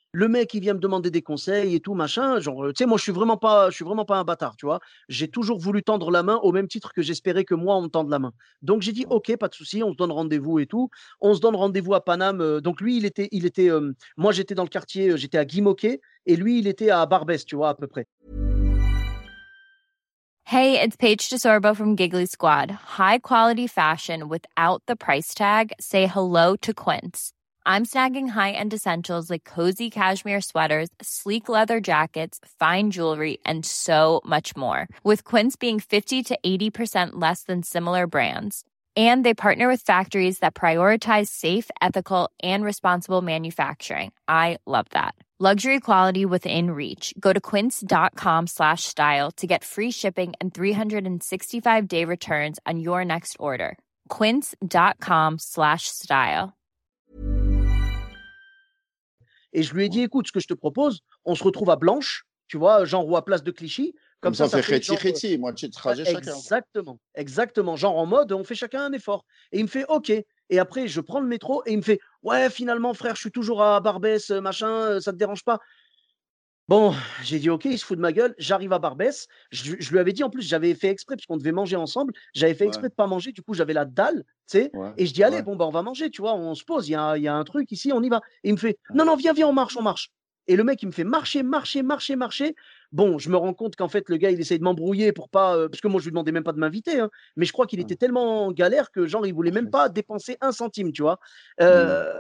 Le mec, il vient me demander des conseils et tout, machin. Genre, tu sais, moi, je suis vraiment pas un bâtard, tu vois. J'ai toujours voulu tendre la main au même titre que j'espérais que moi, on me tende la main. Donc, j'ai dit, Ouais. OK, pas de souci, on se donne rendez-vous et tout. On se donne rendez-vous à Paname. Donc, lui, moi, j'étais dans le quartier, j'étais à Guimauquet et lui, il était à Barbès, tu vois, à peu près. Hey, it's Paige DeSorbo from Giggly Squad. High quality fashion without the price tag. Say hello to Quince. I'm snagging high-end essentials like cozy cashmere sweaters, sleek leather jackets, fine jewelry, and so much more. With Quince being 50 to 80% less than similar brands. And they partner with factories that prioritize safe, ethical, and responsible manufacturing. I love that. Luxury quality within reach. Go to quince.com/style to get free shipping and 365-day returns on your next order. Quince.com/style. Et je lui ai dit, Ouais. écoute, ce que je te propose, on se retrouve à Blanche, tu vois, genre ou à Place de Clichy. Comme Comme ça, on ça fait fait genre. kheti-kheti, moitié de Ouais, trajet chacun. exactement, exactement. Genre en mode, on fait chacun un effort. Et il me fait OK. Et après, je prends le métro et il me fait ouais, finalement, frère, je suis toujours à Barbès, machin, ça te dérange pas? Bon, j'ai dit OK, il se fout de ma gueule. J'arrive à Barbès. Je lui avais dit en plus, j'avais fait exprès, parce qu'on devait manger ensemble. J'avais fait Ouais, exprès de pas manger. Du coup, j'avais la dalle, tu sais. ouais, Et je dis allez, ouais. bon, bah, on va manger, tu vois, on se pose. Il y a un truc ici, on y va. Et il me fait Ouais. non, non, viens, viens, on marche, on marche. Et le mec, il me fait marcher, marcher, marcher, marcher. Bon, je me rends compte qu'en fait, le gars, il essaye de m'embrouiller pour pas. Parce que moi, je lui demandais même pas de m'inviter, hein, mais je crois qu'il Ouais. était tellement en galère que, genre, il voulait même Après, pas dépenser un centime, tu vois. ouais. Euh,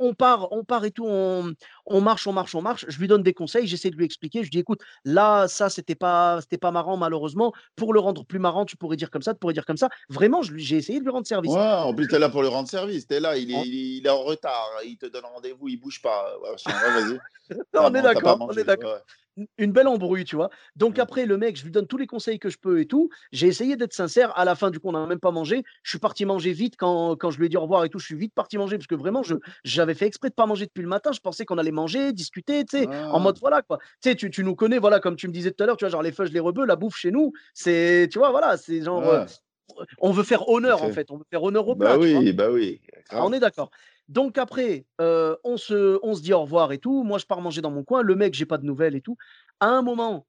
on part et tout, on marche, on marche, on marche. Je lui donne des conseils, j'essaie de lui expliquer. Je dis écoute, là, ça, c'était pas marrant, malheureusement. Pour le rendre plus marrant, tu pourrais dire comme ça, tu pourrais dire comme ça. Vraiment, j'ai essayé de lui rendre Ouais, service. en plus, tu es là pour lui rendre service. Tu es là, On, il est en retard. Il te donne rendez-vous, il bouge pas. Ouais, chien, ouais, vas-y. on est T'as pas d'accord, on est mangé. d'accord. Ouais, Une belle embrouille, tu vois. Donc ouais. après, le mec, je lui donne tous les conseils que je peux et tout. J'ai essayé d'être sincère. À la fin, du coup, on n'a même pas mangé. Je suis parti manger vite quand je lui ai dit au revoir et tout. Je suis vite parti manger parce que vraiment, j'avais fait exprès de pas manger depuis le matin. Je pensais qu'on allait manger, discuter, tu sais, en Ouais, mode voilà quoi. Tu sais, tu nous connais, voilà, comme tu me disais tout à l'heure, tu vois, genre les feuilles, les rebeux, la bouffe chez nous, c'est, tu vois, voilà, c'est genre, ouais, on veut faire tout à honneur en fait. fait. On veut faire honneur au plat, tu vois. Bah oui, Ah, on grave. est d'accord. Donc après, on se dit au revoir et tout. Moi, je pars manger dans mon coin. Le mec, j'ai pas de nouvelles et tout. À un moment,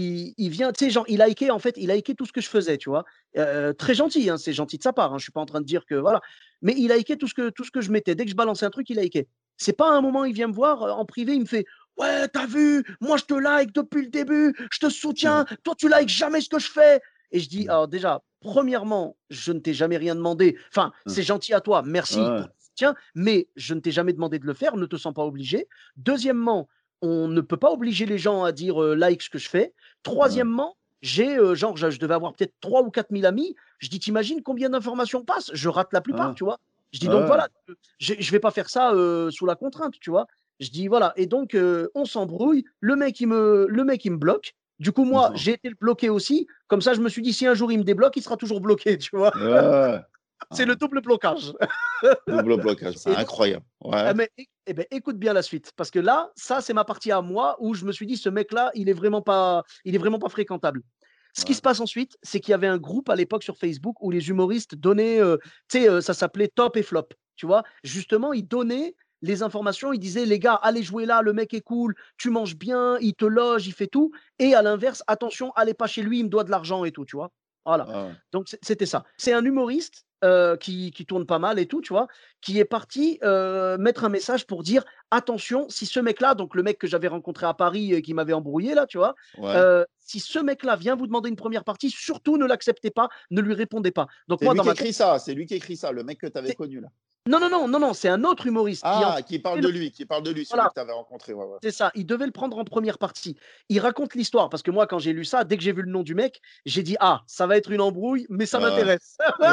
il vient, tu sais, genre, il likait tout ce que je faisais, tu vois. Très gentil, hein, c'est gentil de sa part. Hein, je suis pas en train de dire que voilà, mais il likait tout ce que je mettais. Dès que je balançais un truc, il likait. C'est pas à un moment, il vient me voir en privé, il me fait ouais, t'as vu, moi je te like depuis le début, je te soutiens, toi tu likes jamais ce que je fais. Et je dis, alors déjà, premièrement, je ne t'ai jamais rien demandé. Enfin, c'est gentil à toi, merci pour Ouais, ton soutien, mais je ne t'ai jamais demandé de le faire, ne te sens pas obligé. Deuxièmement, on ne peut pas obliger les gens à dire like ce que je fais. ouais, Troisièmement, genre, je devais avoir peut-être 3 ou 4 000 amis. Je dis, t'imagines combien d'informations passent? Je rate la plupart, ouais, tu vois. Je dis donc ouais. voilà, je ne vais pas faire ça sous la contrainte, tu vois. Je dis voilà, et donc on s'embrouille. Le mec, il me bloque. Du coup, moi, Non. j'ai été le bloqué aussi. Comme ça, je me suis dit, si un jour il me débloque, il sera toujours bloqué, tu vois. Ouais. C'est le Ah, double blocage. double blocage, c'est Et donc, incroyable. Ouais, mais, eh ben, écoute bien la suite, parce que là, ça, c'est ma partie à moi où je me suis dit, ce mec-là, il est vraiment pas fréquentable. Ce qui ouais. se passe ensuite, c'est qu'il y avait un groupe à l'époque sur Facebook où les humoristes donnaient, tu sais, ça s'appelait Top et Flop, tu vois. Justement, ils donnaient les informations, ils disaient, les gars, allez jouer là, le mec est cool, tu manges bien, il te loge, il fait tout. Et à l'inverse, attention, allez pas chez lui, il me doit de l'argent et tout, tu vois. Voilà. Ouais. Donc, c'était ça. C'est un humoriste qui tourne pas mal et tout, tu vois, qui est parti mettre un message pour dire attention, si ce mec-là, donc le mec que j'avais rencontré à Paris et qui m'avait embrouillé là, tu vois, Ouais. si ce mec-là vient vous demander une première partie, surtout ne l'acceptez pas, ne lui répondez pas. Donc C'est moi, lui dans qui ma tête, écrit ça, c'est lui qui écrit ça, le mec que tu avais c'est- connu là. non, non, non, non, non, c'est un autre humoriste qui en Ah, qui parle de lui, celui voilà, que tu avais rencontré. Ouais, ouais. c'est ça, il devait le prendre en première partie. Il raconte l'histoire parce que moi, quand j'ai lu ça, dès que j'ai vu le nom du mec, j'ai dit ah, ça va être une embrouille, mais ça Ouais. m'intéresse.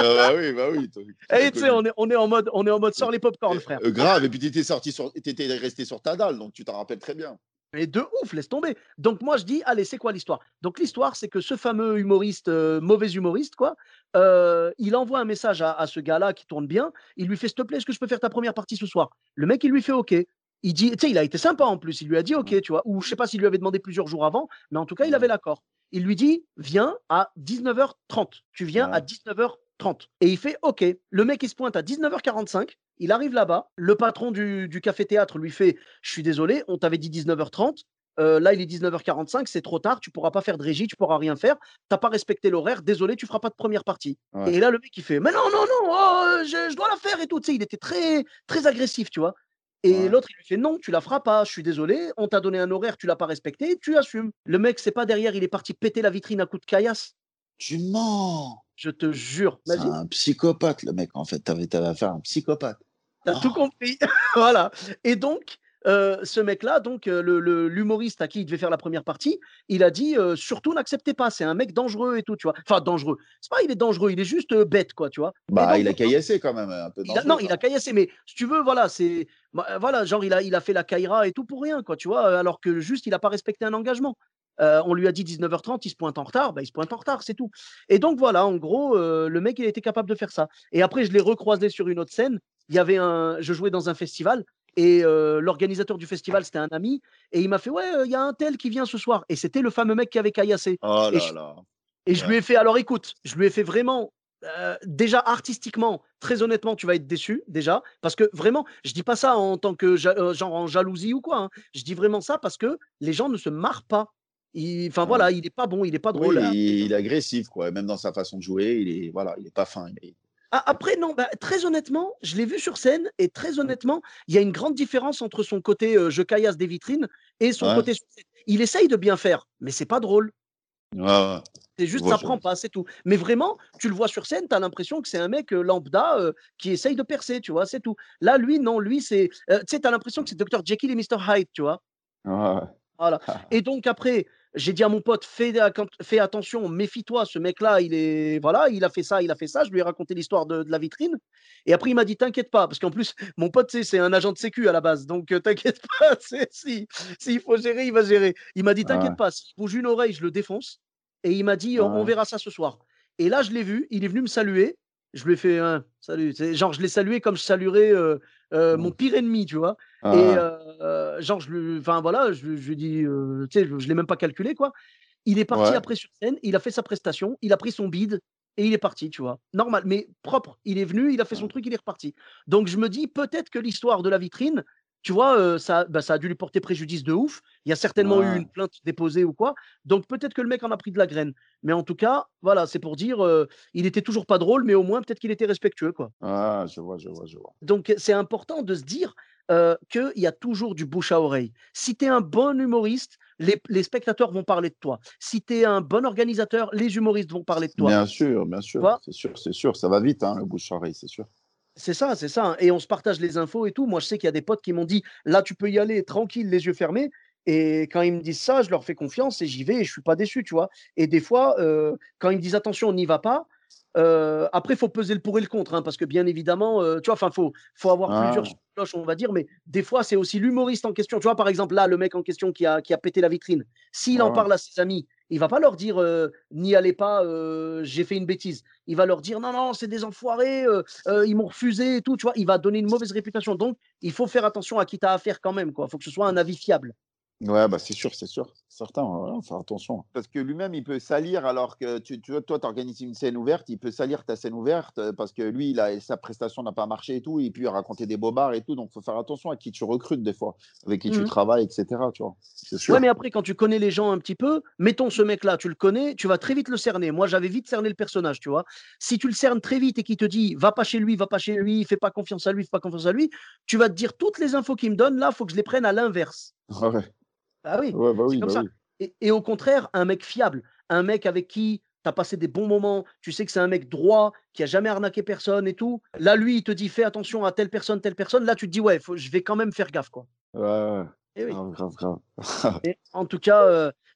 Bah oui, qui t'a Et tu sais, connu. on est en mode sors les popcorn, frère. Grave, et puis t'étais resté sur ta dalle, donc tu t'en rappelles très bien. Mais de ouf, laisse tomber. Donc moi je dis, allez, c'est quoi l'histoire? Donc l'histoire, c'est que ce fameux humoriste, mauvais humoriste, quoi, il envoie un message à ce gars-là qui tourne bien. Il lui fait, s'il te plaît, est-ce que je peux faire ta première partie ce soir? Le mec, il lui fait OK. Il dit, tu sais, il a été sympa en plus. Il lui a dit Ouais, OK, tu vois. Ou je sais pas s'il lui avait demandé plusieurs jours avant, mais en tout cas, il ouais, avait l'accord. Il lui dit, viens à 19h30. Tu viens à ouais, 19h30. Et il fait OK. Le mec, il se pointe à 19h45. Il arrive là-bas, le patron du café-théâtre lui fait: «Je suis désolé, on t'avait dit 19h30, là il est 19h45, c'est trop tard, tu pourras pas faire de régie, tu pourras rien faire, tu pas respecté l'horaire, désolé, tu feras pas de première partie». Ouais. Et là le mec il fait: «Mais non, non, non, oh, je dois la faire et tout», tu sais? Il était très, très agressif, tu vois? Et Ouais. l'autre il lui fait: «Non, tu la feras pas, je suis désolé, on t'a donné un horaire, tu l'as pas respecté, tu assumes». Le mec, c'est pas derrière, il est parti péter la vitrine à coups de caillasse. Tu mens! Je te jure, C'est imagine. un psychopathe, le mec, en fait. T'avais affaire à un psychopathe. Tu as Oh, tout compris. Voilà. Et donc, ce mec-là, donc, l'humoriste à qui il devait faire la première partie, il a dit, «Surtout n'acceptez pas, c'est un mec dangereux et tout», tu vois? Enfin dangereux, c'est pas il est dangereux, il est juste, bête quoi, tu vois? Et bah, donc il a voilà, caillassé quand même, un peu il a dangereux non, il quand a même. caillassé, mais si tu veux, voilà, c'est bah, voilà, genre il a fait la caïra et tout pour rien quoi, tu vois? Alors que juste il a pas respecté un engagement. On lui a dit 19h30, il se pointe en retard, bah, il se pointe en retard, c'est tout. Et donc voilà, en gros, le mec il a été capable de faire ça. Et après je l'ai recroisé sur une autre scène, il y avait un je jouais dans un festival et l'organisateur du festival, c'était un ami et il m'a fait: «Ouais, il y a un tel qui vient ce soir» et c'était le fameux mec qui avait caillassé. Oh et là je là. et je Ouais. lui ai fait: «Alors écoute», je lui ai fait vraiment, déjà artistiquement, très honnêtement, tu vas être déçu, déjà, parce que vraiment, je dis pas ça en tant que genre en jalousie ou quoi, hein. Je dis vraiment ça parce que les gens ne se marrent pas. Il enfin Ouais. voilà, il est pas bon, il est pas Oui, drôle. il est agressif, quoi. Même dans sa façon de jouer, il est, voilà, il est pas fin. Après non, bah, très honnêtement, je l'ai vu sur scène et très honnêtement, il y a une grande différence entre son côté, je caillasse des vitrines et son Ouais. côté sur scène. Il essaye de bien faire, mais c'est pas drôle. Ouais, ouais. C'est Je juste vois, ça je vois. prend pas, c'est tout. Mais vraiment, tu le vois sur scène, tu as l'impression que c'est un mec, lambda, qui essaye de percer, tu vois? C'est tout. Là, lui, non, lui, c'est, tu sais, tu as l'impression que c'est Dr Jekyll et Mr Hyde, tu vois? Ouais, ouais. Voilà. Et donc après, j'ai dit à mon pote: «Fais attention, méfie-toi, ce mec-là, il est voilà, il a fait ça, il a fait ça». Je lui ai raconté l'histoire de la vitrine et après il m'a dit: «T'inquiète pas», parce qu'en plus, mon pote, tu sais, c'est un agent de sécu à la base, donc t'inquiète pas, tu sais, s'il faut gérer, il va gérer. Il m'a dit: Ouais. «T'inquiète pas, s'il bouge une oreille, je le défonce» et il m'a dit: On Ouais. verra ça ce soir». Et là, je l'ai vu, il est venu me saluer, je lui ai fait: «Hein, salut», tu sais, genre je l'ai salué comme je saluerais, mon Ouais. pire ennemi, tu vois? Et Ouais. genre je lui enfin voilà, je lui ai dit, tu sais, je l'ai même pas calculé quoi. Il est parti Ouais. après sur scène, il a fait sa prestation, il a pris son bide et il est parti, tu vois? Normal, mais propre. Il est venu, il a fait son Ouais. truc, il est reparti. Donc je me dis peut-être que l'histoire de la vitrine, tu vois, ça a dû lui porter préjudice de ouf. Il y a certainement eu Ouais. une plainte déposée ou quoi. Donc peut-être que le mec en a pris de la graine. Mais en tout cas, voilà, c'est pour dire, il était toujours pas drôle, mais au moins peut-être qu'il était respectueux, quoi. Ouais, je vois, je vois, je vois. Donc c'est important de se dire, qu'il y a toujours du bouche à oreille. Si tu es un bon humoriste, les spectateurs vont parler de toi. Si tu es un bon organisateur, les humoristes vont parler de toi. Bien Tu sûr, vois? c'est sûr, ça va vite, hein, le bouche-oreille, c'est sûr. C'est ça, hein, et on se partage les infos et tout. Moi, je sais qu'il y a des potes qui m'ont dit: «Là, tu peux y aller tranquille, les yeux fermés», et quand ils me disent ça, je leur fais confiance et j'y vais et je suis pas déçu, tu vois? Et des fois, quand ils me disent: «Attention, on n'y va pas», après, il faut peser le pour et le contre, hein, parce que bien évidemment, tu vois? Enfin, faut avoir plusieurs Ouais. sons de cloche, on va dire, mais des fois, c'est aussi l'humoriste en question. Tu vois? Par exemple, là, le mec en question qui a pété la vitrine, s'il en Ouais. parle à ses amis, il va pas leur dire, «N'y allez pas, j'ai fait une bêtise». Il va leur dire: «Non, non, c'est des enfoirés, ils m'ont refusé et tout», tu vois? Il va donner une mauvaise réputation. Donc il faut faire attention à qui tu as affaire quand même, quoi. Il faut que ce soit un avis fiable. Ouais, bah, c'est sûr, certain, ouais, ouais, faire attention. Parce que lui-même, il peut salir alors que tu vois, toi, tu organises une scène ouverte, il peut salir ta scène ouverte, parce que lui, sa prestation n'a pas marché et tout, et puis raconter des bobards et tout, donc faut faire attention à qui tu recrutes des fois, avec qui tu Mmh. travailles et cetera, tu vois? C'est Ouais, sûr. mais après quand tu connais les gens un petit peu, mettons ce mec-là, tu le connais, tu vas très vite le cerner. Moi, j'avais vite cerné le personnage, tu vois? Si tu le cernes très vite et qu'il te dit: «Va pas chez lui, va pas chez lui, fais pas confiance à lui, fais pas confiance à lui», tu vas te dire: «Toutes les infos qu'il me donne là, faut que je les prenne à l'inverse». Ouais, ouais. Ah oui, Ouais, bah c'est oui, comme bah ça. oui. Et au contraire, un mec fiable, un mec avec qui tu as passé des bons moments, tu sais que c'est un mec droit, qui a jamais arnaqué personne et tout. Là, lui, il te dit: «Fais attention à telle personne». Là, tu te dis: «Ouais, faut je vais quand même faire gaffe, quoi». Ouais, ouais. Eh oui. Grave, grave, grave. Et en tout cas,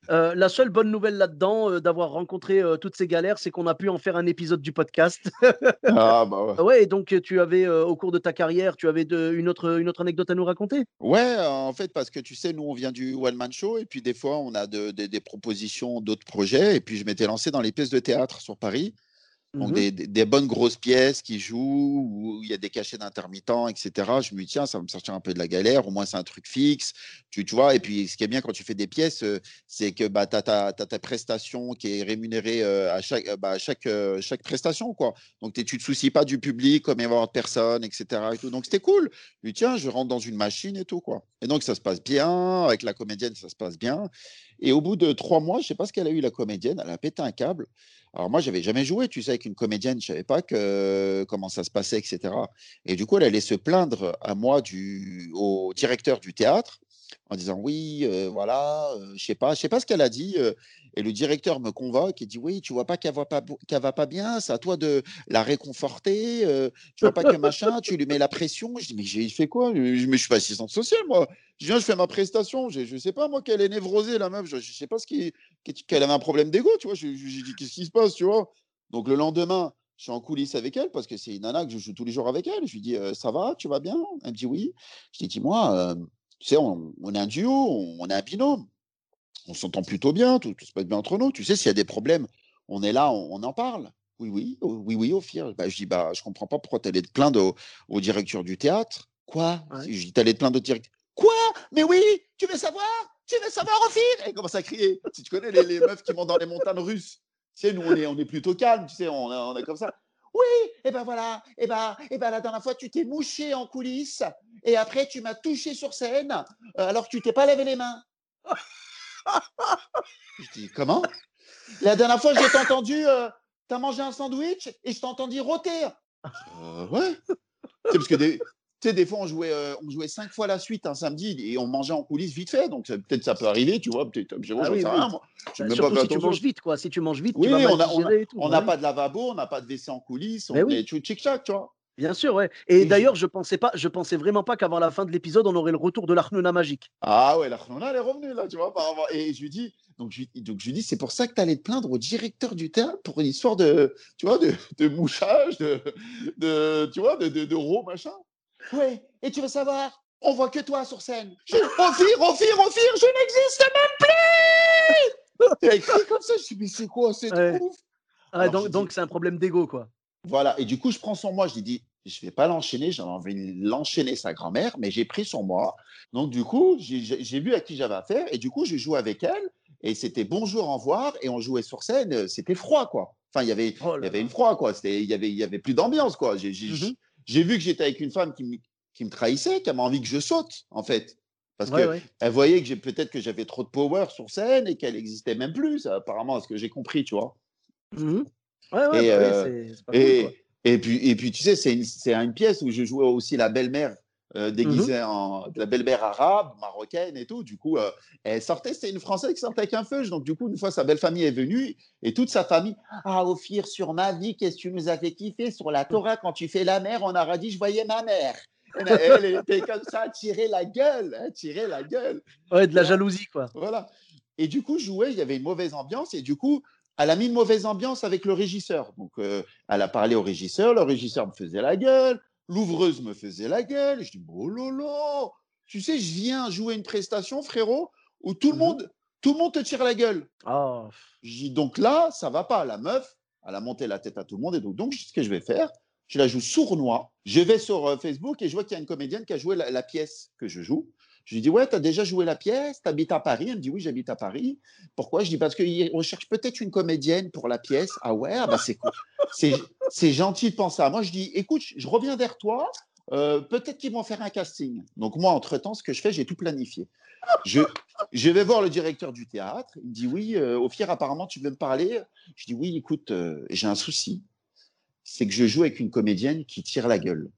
la seule bonne nouvelle là-dedans, d'avoir rencontré, toutes ces galères, c'est qu'on a pu en faire un épisode du podcast. Ah bah, ouais. Ouais, et donc tu avais, au cours de ta carrière, tu avais une autre anecdote à nous raconter? Ouais, en fait, parce que tu sais, nous, on vient du one man show et puis des fois, on a des propositions d'autres projets et puis je m'étais lancé dans les pièces de théâtre sur Paris. Donc, Mhm. des bonnes grosses pièces qui jouent, où il y a des cachets d'intermittents, etc. Je me dis, tiens, ça va me sortir un peu de la galère. Au moins, c'est un truc fixe. Tu vois, et puis, ce qui est bien quand tu fais des pièces, c'est que bah, tu as, ta prestation qui est rémunérée à chaque prestation, quoi. Donc, tu ne te soucies pas du public, comme il va y avoir de personnes, etc. Et tout. Donc, c'était cool. Je me dis, tiens, je rentre dans une machine et tout, quoi. Et donc, ça se passe bien. Avec la comédienne, ça se passe bien. Et au bout de 3 mois, je ne sais pas ce qu'elle a eu, la comédienne. Elle a pété un câble. Alors moi, j'avais jamais joué, tu sais, avec une comédienne, je savais pas comment ça se passait, etc. Et du coup, elle allait se plaindre à moi au directeur du théâtre en disant oui, voilà, je sais pas ce qu'elle a dit. Et le directeur me convoque et dit oui, tu vois pas qu'elle va pas bien, c'est à toi de la réconforter. Tu vois pas que machin, tu lui mets la pression. Je dis mais j'ai fait quoi? Je suis pas assistante sociale moi. Je viens, je fais ma prestation. Je sais pas moi qu'elle est névrosée la meuf. Je sais pas qu'elle avait un problème d'ego, tu vois. J'ai dit, qu'est-ce qui se passe, tu vois. Donc le lendemain, je suis en coulisses avec elle parce que c'est une nana que je joue tous les jours avec elle. Je lui dis, ça va, tu vas bien? Elle me dit oui. Je lui dis, dis-moi, tu sais, on est un duo, on est un binôme. On s'entend plutôt bien, tout se passe bien entre nous. Tu sais, s'il y a des problèmes, on est là, on en parle. Oui, oui, oui, oui, au pire. Bah, je dis, bah, je comprends pas pourquoi tu allais te plaindre au directeur du théâtre. Quoi? Ouais. Je dis, t'allais te plaindre au directeur. Quoi? Mais oui, tu veux savoir? Tu veux savoir, Ophir? Et elle commence à crier. Si tu connais les meufs qui vont dans les montagnes russes, tu sais, nous, on est plutôt calme, tu sais, on est comme ça. Oui, et ben voilà, et ben la dernière fois, tu t'es mouché en coulisses, et après, tu m'as touché sur scène, alors que tu t'es pas lavé les mains. Je dis, comment? La dernière fois, je t'ai entendu, t'as mangé un sandwich et je t'ai entendu rôter. Ouais. C'est parce que des fois, on jouait 5 fois la suite un samedi et on mangeait en coulisses vite fait. Donc, peut-être ça peut arriver, tu vois. Peut-être, Ah j'en oui, sais oui. rien, moi. Je n'ai Bah, même pas surtout fait si tu attention. manges vite, quoi. Si tu manges vite, tu vas Oui, mal digérer et tout. on Bah n'a oui. pas de lavabo, on n'a pas de WC en coulisses, Mais on oui, est tchic-tchac, tu vois. bien sûr, ouais. Et Et je, d'ailleurs, je pensais vraiment pas qu'avant la fin de l'épisode, on aurait le retour de l'Arnona magique. Ah ouais, la Rona, elle est revenue là, tu vois, apparemment. Et je lui dis, donc je lui dis, c'est pour ça que tu allais te plaindre au directeur du théâtre pour une histoire de, tu vois, de mouchage, tu vois, de ro, machin. Ouais, et tu veux savoir, on voit que toi sur scène. Ophir, je n'existe même plus. Elle a écrit comme ça, je dis, mais c'est quoi, c'est trop Ouais. ouf. Ah, Alors donc j'ai dit, donc c'est un problème d'ego, quoi. voilà, et du coup, je prends sur moi, je lui dis, je vais pas l'enchaîner, j'avais envie de l'enchaîner sa grand-mère, mais j'ai pris sur moi. Donc, du coup, j'ai vu à qui j'avais affaire, et du coup, je jouais avec elle, et c'était bonjour, au revoir, et on jouait sur scène, c'était froid, quoi. Enfin, Oh il y là avait une là. froid, quoi. Il y avait plus d'ambiance, quoi. Mmh. J'ai vu que j'étais avec une femme qui me trahissait, qui avait envie que je saute, en fait. Parce Ouais, que ouais. elle voyait que peut-être que j'avais trop de power sur scène et qu'elle n'existait même plus, apparemment, à ce que j'ai compris, tu vois. Mmh. Ouais, ouais, Et, bah oui, euh, c'est pas cool, quoi. et puis, tu sais, c'est une pièce où je jouais aussi la belle-mère Mmh. déguisée la belle-mère arabe, marocaine et tout. Du coup, elle sortait, c'était une Française qui sortait avec un feuge. Donc, du coup, une fois, sa belle famille est venue et toute sa famille. Ah, Ophir, sur ma vie, qu'est-ce que tu nous as fait kiffer sur la Torah quand tu fais la mer, on a dit, je voyais ma mère. Et elle était comme ça, à tirer la gueule, hein, tirer la gueule. Ouais, de Tu la vois. jalousie, quoi. Voilà. Et du coup, je jouais, il y avait une mauvaise ambiance. Et du coup, elle a mis une mauvaise ambiance avec le régisseur. Donc, elle a parlé au régisseur. Le régisseur me faisait la gueule. L'ouvreuse me faisait la gueule. Et je dis, oh lolo, tu sais, je viens jouer une prestation, frérot, où Mmh. tout le monde te tire la gueule. Oh. Je dis, donc là, ça va pas. La meuf, elle a monté la tête à tout le monde. Et donc ce que je vais faire, je la joue sournois. Je vais sur Facebook et je vois qu'il y a une comédienne qui a joué la pièce que je joue. Je lui dis, ouais, tu as déjà joué la pièce, tu habites à Paris. Elle me dit, oui, j'habite à Paris. Pourquoi? Je dis, parce qu'ils recherchent peut-être une comédienne pour la pièce. Ah ouais, ah bah c'est cool. C'est gentil de penser à moi. Je dis, écoute, je reviens vers toi. Peut-être qu'ils vont faire un casting. Donc moi, entre-temps, ce que je fais, j'ai tout planifié. Je, je vais voir le directeur du théâtre. Il me dit, oui, Ophir, apparemment, tu veux me parler? Je dis, oui, écoute, j'ai un souci. C'est que je joue avec une comédienne qui tire la gueule.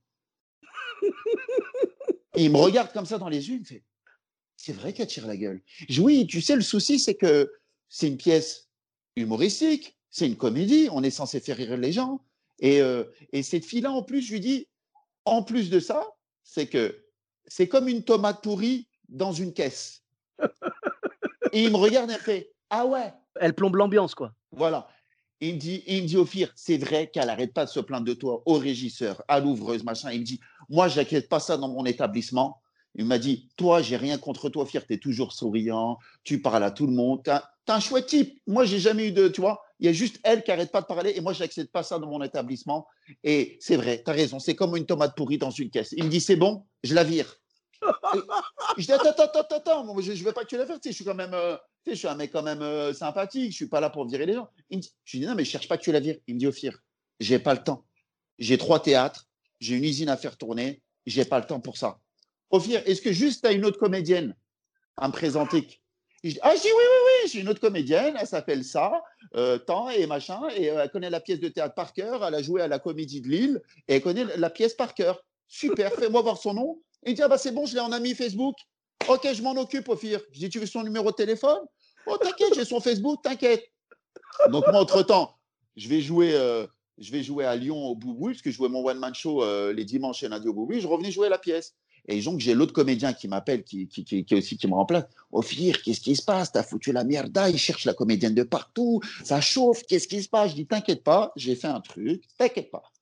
Et il me regarde comme ça dans les yeux, il me fait, c'est vrai qu'elle tire la gueule. Je dis, oui, tu sais, le souci, c'est que c'est une pièce humoristique, c'est une comédie, on est censé faire rire les gens. Et cette fille-là, en plus, je lui dis, en plus de ça, c'est que c'est comme une tomate pourrie dans une caisse. Et il me regarde et il fait, ah ouais, Elle plombe l'ambiance, quoi. voilà. Il me dit, Ophir, c'est vrai qu'elle n'arrête pas de se plaindre de toi au régisseur, à l'ouvreuse, machin. Il me dit, moi, je n'inquiète pas ça dans mon établissement. Il m'a dit, toi, j'ai rien contre toi, Ophir, tu es toujours souriant, tu parles à tout le monde. T'es un chouette type. Moi, j'ai jamais eu de, tu vois, il y a juste elle qui arrête pas de parler et moi, j'accepte pas ça dans mon établissement. Et c'est vrai, tu as raison, c'est comme une tomate pourrie dans une caisse. Il me dit, c'est bon, je la vire. Et je dis, attends, moi, je veux pas que tu la vires, tu sais, je suis quand même, tu sais, je suis un mec quand même sympathique, je suis pas là pour virer les gens. Je lui dis, non, mais je cherche pas que tu la vires. Il me dit, Ophir, j'ai pas le temps. J'ai 3 théâtres, j'ai une usine à faire tourner, j'ai pas le temps pour ça. Ophir, est-ce que juste tu as une autre comédienne à me présenter? Je dis, ah, je dis, oui, j'ai une autre comédienne, elle s'appelle ça, tant et machin, et elle connaît la pièce de théâtre par cœur, elle a joué à la Comédie de Lille, et elle connaît la pièce par cœur. Super, fais-moi voir son nom. Il dit, ah bah c'est bon, je l'ai en ami Facebook. Ok, je m'en occupe, Ophir. Je dis, tu veux son numéro de téléphone? Oh, t'inquiète, j'ai son Facebook, t'inquiète. Donc moi, entre-temps, je vais jouer à Lyon au Boubou, parce que je jouais mon one-man show les dimanches et lundi au Boubou, je revenais jouer la pièce. Et donc, j'ai l'autre comédien qui m'appelle, qui me remplace. Ophir, qu'est-ce qui se passe? T'as foutu la merde, il cherche la comédienne de partout, ça chauffe, qu'est-ce qui se passe? Je dis, t'inquiète pas, j'ai fait un truc, t'inquiète pas.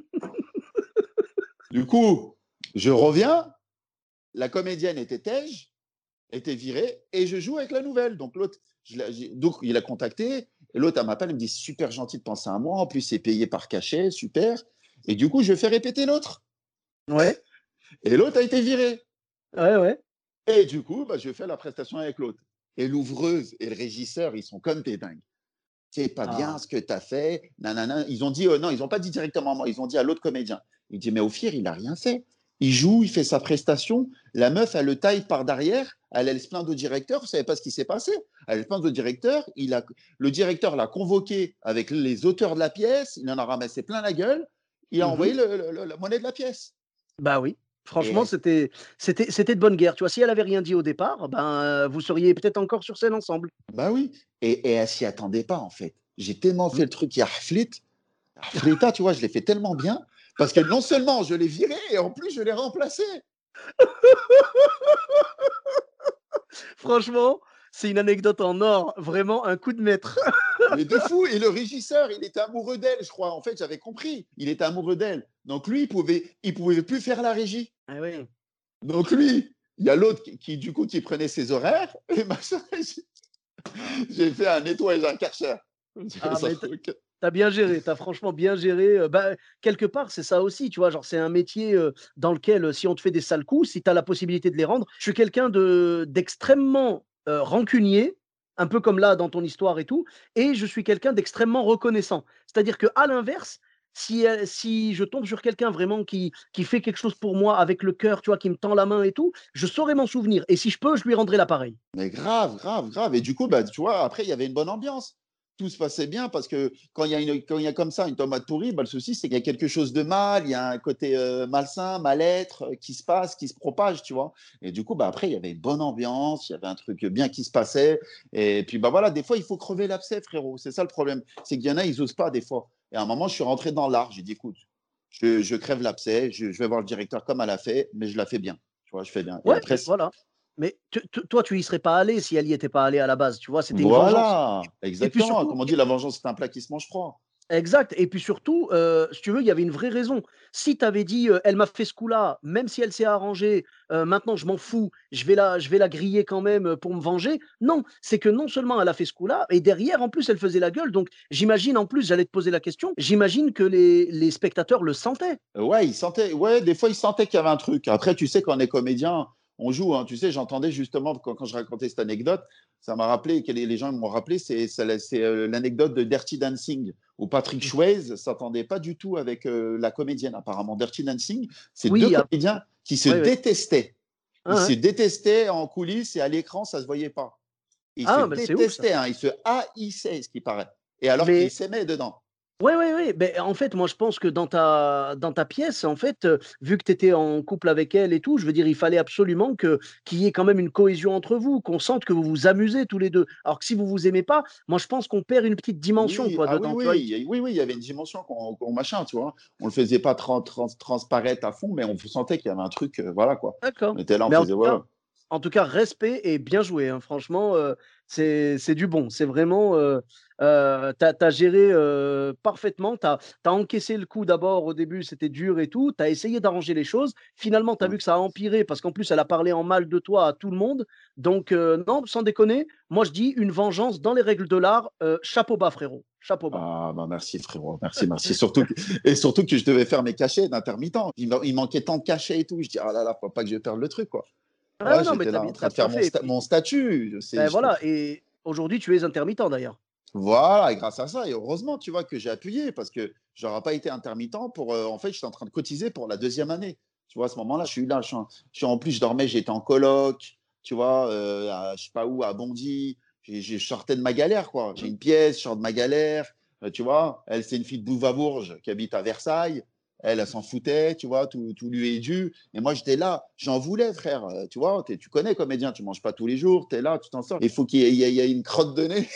Du coup, je reviens, la comédienne était virée, et je joue avec la nouvelle. Donc, l'autre, donc il a contacté, et l'autre, elle m'appelle, elle me dit, super gentil de penser à moi, en plus, c'est payé par cachet, super. Et du coup, je fais répéter l'autre. Ouais. Et l'autre a été viré. Ouais. Et du coup, je fais la prestation avec l'autre. Et l'ouvreuse et le régisseur, ils sont comme des dingues. C'est pas bien ce que tu as fait. Nanana. Ils ont dit, non, ils n'ont pas dit directement à moi, ils ont dit à l'autre comédien. Il dit, mais Ophir, il n'a rien fait. Il joue, il fait sa prestation. La meuf, elle le taille par derrière. Elle se plaint au directeur. Vous ne savez pas ce qui s'est passé. Elle se plaint au directeur. Le directeur l'a convoqué avec les auteurs de la pièce. Il en a ramassé plein la gueule. Il a envoyé la monnaie de la pièce. Bah oui. Franchement, c'était de bonne guerre. Tu vois, si elle avait rien dit au départ, vous seriez peut-être encore sur scène ensemble. Bah oui. Et elle s'y attendait pas, en fait. J'ai tellement fait le truc Flita, tu vois, je l'ai fait tellement bien, parce que non seulement je l'ai viré, et en plus je l'ai remplacé. Franchement, c'est une anecdote en or, vraiment un coup de maître. Mais de fou. Et le régisseur, il était amoureux d'elle, je crois. En fait, j'avais compris. Il était amoureux d'elle. Donc lui, il pouvait plus faire la régie. Ah oui. Donc lui, il y a l'autre qui prenait ses horaires. Et machin, j'ai fait un nettoyage, un karcher. Ah, mais t'as bien géré, t'as franchement bien géré. Quelque part, c'est ça aussi, tu vois. Genre, c'est un métier dans lequel, si on te fait des sales coups, si tu as la possibilité de les rendre, je suis quelqu'un d'extrêmement rancunier, un peu comme là dans ton histoire et tout, et je suis quelqu'un d'extrêmement reconnaissant. C'est-à-dire que à l'inverse, si je tombe sur quelqu'un vraiment qui fait quelque chose pour moi avec le cœur, tu vois, qui me tend la main et tout, je saurais m'en souvenir. Et si je peux, je lui rendrai l'appareil. Mais grave. Et du coup, tu vois, après, il y avait une bonne ambiance. Tout se passait bien parce que quand il y a comme ça une tomate pourrie, le souci, c'est qu'il y a quelque chose de mal, il y a un côté malsain, mal-être qui se passe, qui se propage, tu vois. Et du coup, après, il y avait une bonne ambiance, il y avait un truc bien qui se passait. Et puis, voilà, des fois, il faut crever l'abcès, frérot. C'est ça le problème. C'est qu'il y en a, ils n'osent pas des fois. Et à un moment, je suis rentré dans l'art. J'ai dit, écoute, je crève l'abcès, je vais voir le directeur comme elle a fait, mais je la fais bien. Tu vois, je fais bien. Et Ouais, après, voilà. Mais toi, tu y serais pas allé si elle y était pas allée à la base, tu vois? C'était une vengeance. voilà, Et puis exactement. surtout Comme on dit, la vengeance, c'est un plat qui se mange froid. exact et puis surtout, si tu veux, il y avait une vraie raison. Si tu avais dit, «Elle m'a fait ce coup-là, même si elle s'est arrangée, maintenant je m'en fous, je vais la griller quand même, pour me venger». Non, c'est que non seulement elle a fait ce coup-là et derrière, en plus, elle faisait la gueule donc j'imagine en plus, j'allais te poser la question, j'imagine que les spectateurs le sentaient? Ouais, des fois, il sentait qu'il y avait un truc. Après, tu sais, quand on est comédien, on joue, hein. Tu sais, j'entendais justement, quand je racontais cette anecdote, ça m'a rappelé, que les gens m'ont rappelé, c'est l'anecdote de Dirty Dancing, où Patrick Mmh. Swayze s'entendait pas du tout avec la comédienne, apparemment. Dirty Dancing, c'est deux Oui, comédiens qui se ouais. détestaient. Ils Hein, se hein. détestaient en coulisses et à l'écran, ça se voyait pas. Ils se Ah, c'est ouf ça. détestaient, hein, ils se haïssaient, ce qui paraît. Et alors qu'ils Mais s'aimaient dedans. ouais. Beh, en fait, moi, je pense que dans ta pièce, en fait, vu que tu étais en couple avec elle et tout, je veux dire, il fallait absolument qu'il y ait quand même une cohésion entre vous, qu'on sente que vous vous amusez tous les 2. Alors que si vous vous aimez pas, moi, je pense qu'on perd une petite dimension, Oui, quoi, ah oui, dedans, tu vois? il y avait une dimension qu'on machin, tu vois. On le faisait pas transparaître à fond, mais on sentait qu'il y avait un truc, voilà quoi. D'accord. On était là, on Mais en faisait tout cas voilà. En tout cas, respect et bien joué, hein. Franchement, c'est du bon. C'est vraiment, tu as géré, parfaitement. Tu as encaissé le coup d'abord au début, c'était dur et tout. Tu as essayé d'arranger les choses. Finalement, tu as Ouais. vu que ça a empiré parce qu'en plus, elle a parlé en mal de toi à tout le monde. Donc, non, sans déconner, moi je dis une vengeance dans les règles de l'art, chapeau bas frérot, chapeau bas. Ah, bah merci frérot, merci, merci. Surtout que je devais faire mes cachets d'intermittent. Il manquait tant de cachets et tout. Je dis, ah là là, faut pas que je perde le truc, quoi. Ah Ouais, non, mais j'étais tu as là bien en train de bien faire fait et puis, mon statut. voilà et aujourd'hui tu es intermittent d'ailleurs. Voilà, et grâce à ça, et heureusement, tu vois, que j'ai appuyé parce que j'aurais pas été intermittent pour. En fait, j'étais en train de cotiser pour la deuxième année. Tu vois, à ce moment-là, je suis là. En plus, je dormais, j'étais en coloc, tu vois, je sais pas où, à Bondy. Je sortais de ma galère, quoi. J'ai une pièce, je sors de ma galère. Tu vois, elle, c'est une fille de Bouvavourges qui habite à Versailles. Elle s'en foutait, tu vois, tout lui est dû. Et moi, j'étais là, j'en voulais, frère. Tu vois, tu connais comédien, tu manges pas tous les jours, tu es là, tu t'en sors. Il faut qu'il y ait une crotte de nez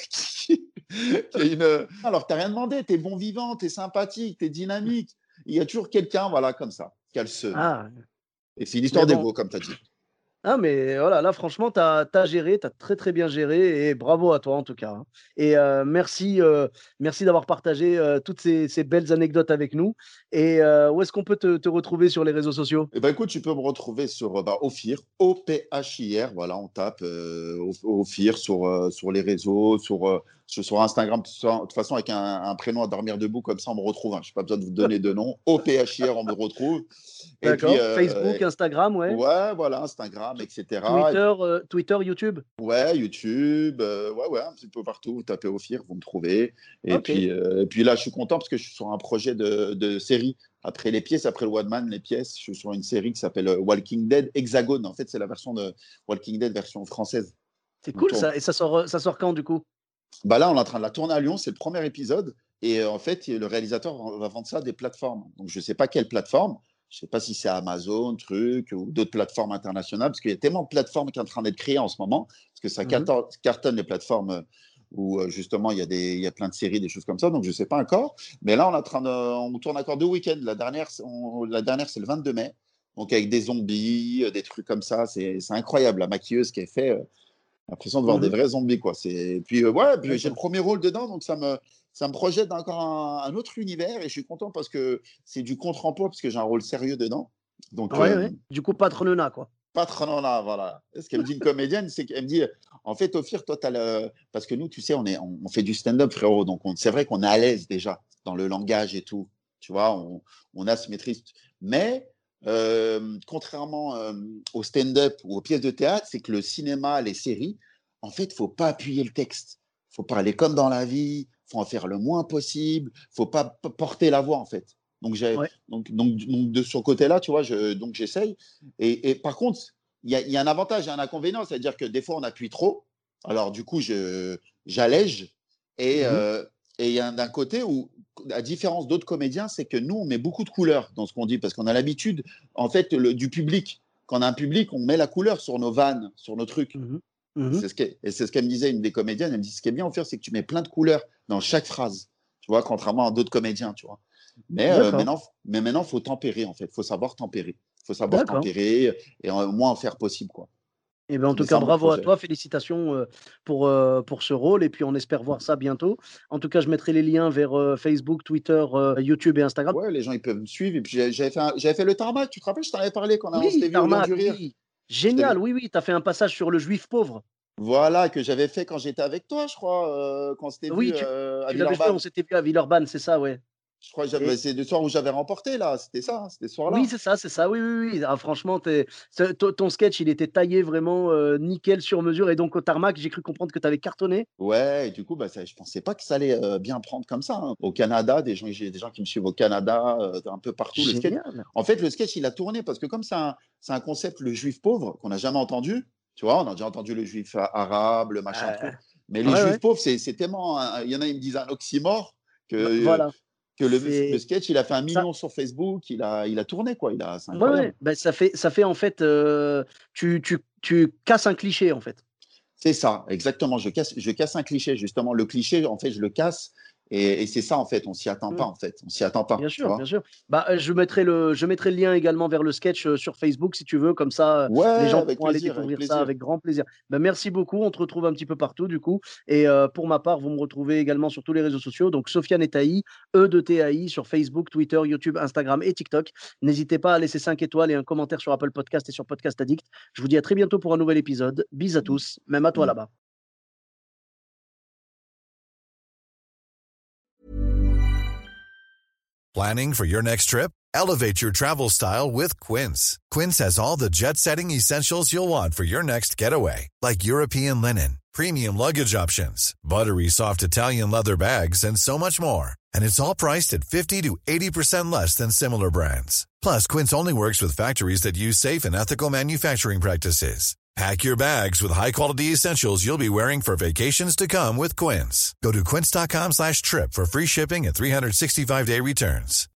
Alors, tu n'as rien demandé, tu es bon vivant, tu es sympathique, tu es dynamique. Il y a toujours quelqu'un, voilà, comme ça, qui a le seum. Ah, Et c'est une mais histoire bon. d'ego, comme tu as dit. Ah mais voilà, là franchement tu as géré, tu as très, très bien géré et bravo à toi en tout cas, hein et merci d'avoir partagé, toutes ces belles anecdotes avec nous et où est-ce qu'on peut te retrouver sur les réseaux sociaux? Eh ben, écoute, tu peux me retrouver sur Ophir, Ophir, voilà, on tape Ophir sur les réseaux, sur Instagram, de toute façon, avec un prénom à dormir debout, comme ça, on me retrouve. Hein. Je n'ai pas besoin de vous donner de nom. Ophir, on me retrouve. Et puis, D'accord, Facebook, Instagram, ouais, ouais, voilà, Instagram, T etc. Twitter, Twitter, YouTube? Ouais, YouTube, ouais, un petit peu partout. Vous tapez Ophir, vous me trouvez. OK. Et puis là, je suis content parce que je suis sur un projet de série. Après les pièces, après le One Man, les pièces, je suis sur une série qui s'appelle Walking Dead Hexagone. En fait, c'est la version de Walking Dead, version française. C'est On cool tourne. ça et ça sort quand du coup? Bah là, on est en train de la tourner à Lyon, c'est le premier épisode. Et en fait, le réalisateur va vendre ça à des plateformes. Donc, je ne sais pas quelle plateforme. Je ne sais pas si c'est Amazon, truc, ou d'autres plateformes internationales, parce qu'il y a tellement de plateformes qui sont en train d'être créées en ce moment, parce que ça Mmh. cartonne les plateformes où justement il y a plein de séries, des choses comme ça. Donc, je ne sais pas encore. Mais là, on tourne encore 2 week-ends. La dernière, c'est le 22 mai. Donc, avec des zombies, des trucs comme ça. C'est incroyable. La maquilleuse qui est fait. L'impression de voir des Mmh. vrais zombies, quoi. Ouais, puis j'ai le D'accord. premier rôle dedans, donc ça me projette dans encore un autre univers et je suis content parce que c'est du contre-emploi, parce que j'ai un rôle sérieux dedans. Donc, Ouais, ouais. Du coup pas trop nona quoi? pas trop là, voilà. Ce qu'elle me dit une comédienne, c'est qu'elle me dit, en fait, Ophir, toi, parce que nous, tu sais, on fait du stand-up, frérot, donc c'est vrai qu'on est à l'aise déjà dans le langage et tout. Tu vois, on a ce maîtrise. Mais contrairement au stand-up ou aux pièces de théâtre, c'est que le cinéma, les séries, en fait, il ne faut pas appuyer le texte. Il faut parler comme dans la vie, il faut en faire le moins possible, il ne faut pas porter la voix, en fait. Donc, Ouais. de ce côté-là, tu vois, donc j'essaye. Et par contre, il y a un avantage et un inconvénient, c'est-à-dire que des fois, on appuie trop. Alors, du coup, j'allège. Et Mmh. il y a d'un côté où, à différence d'autres comédiens, c'est que nous, on met beaucoup de couleurs dans ce qu'on dit, parce qu'on a l'habitude, en fait, du public. Quand on a un public, on met la couleur sur nos vannes, sur nos trucs. Mmh mh. Et Mmh. c'est ce qu'elle me disait, une des comédiennes. Elle me dit, ce qui est bien, en fait, c'est que tu mets plein de couleurs dans chaque phrase. Tu vois, contrairement à d'autres comédiens, tu vois. D'accord, Maintenant, il faut tempérer, en fait. Il faut savoir tempérer. Il faut savoir d'accord. tempérer et au moins en faire possible, quoi. Eh ben, en tout Mais c'est cas, un beau bravo à projet. toi, félicitations, pour ce rôle et puis on espère voir ça bientôt. En tout cas, je mettrai les liens vers, Facebook, Twitter, YouTube et Instagram. Ouais, les gens, ils peuvent me suivre. Et puis, j'avais fait le tarmac. Tu te rappelles, je t'en avais parlé quand on Oui, s'était vu au Lion Tarmac, du Rire. oui. Je Génial, t'avais- oui, oui, tu as fait un passage sur le juif pauvre. Voilà, que j'avais fait quand j'étais avec toi, je crois, quand on s'était vu Oui, à tu l'avais fait, on Villeurbanne. s'était vu à Villeurbanne, c'est ça, ouais Je crois que et c'est le soir où j'avais remporté, là. C'était ça, hein, c'était ce oui, soir-là. c'est ça, oui, oui, oui. Ah franchement, ton sketch, il était taillé vraiment, nickel sur mesure et donc au Tarmac, j'ai cru comprendre que tu avais cartonné. Ouais, et du coup, bah, je pensais pas que ça allait bien prendre comme ça, hein. Au Canada, j'ai des gens qui me suivent au Canada, un peu partout. Génial. En fait, le sketch, il a tourné parce que comme c'est un concept, le juif pauvre, qu'on n'a jamais entendu, tu vois, on a déjà entendu le juif arabe, le machin Heu, truc. Mais les ouais, juifs ouais, pauvres, c'est tellement. Il y en a, ils me disent un oxymore que, voilà. le C'est sketch, il a fait un ça million sur Facebook, il a tourné, quoi. C'est ouais, incroyable. ouais, bah, ça fait en fait, tu casses un cliché, en fait. C'est ça, exactement. Je casse un cliché, justement. Le cliché, en fait, je le casse Et c'est ça, en fait, on s'y attend pas, en fait. On s'y attend pas. Bien Tu sûr, vois. bien sûr. Bah, je mettrai le lien également vers le sketch sur Facebook si tu veux, comme ça Ouais, les gens avec pourront aller plaisir, avec découvrir ça plaisir. avec grand plaisir. Bah, merci beaucoup, on te retrouve un petit peu partout du coup. Et pour ma part, vous me retrouvez également sur tous les réseaux sociaux, donc Sofiane et Taï, E de TAI sur Facebook, Twitter, YouTube, Instagram et TikTok. N'hésitez pas à laisser 5 étoiles et un commentaire sur Apple Podcast et sur Podcast Addict. Je vous dis à très bientôt pour un nouvel épisode. Bis à tous, même à toi là-bas. Planning for your next trip? Elevate your travel style with Quince. Quince has all the jet-setting essentials you'll want for your next getaway, like European linen, premium luggage options, buttery soft Italian leather bags, and so much more. And it's all priced at 50 to 80% less than similar brands. Plus, Quince only works with factories that use safe and ethical manufacturing practices. Pack your bags with high-quality essentials you'll be wearing for vacations to come with Quince. Go to quince.com/trip for free shipping and 365-day returns.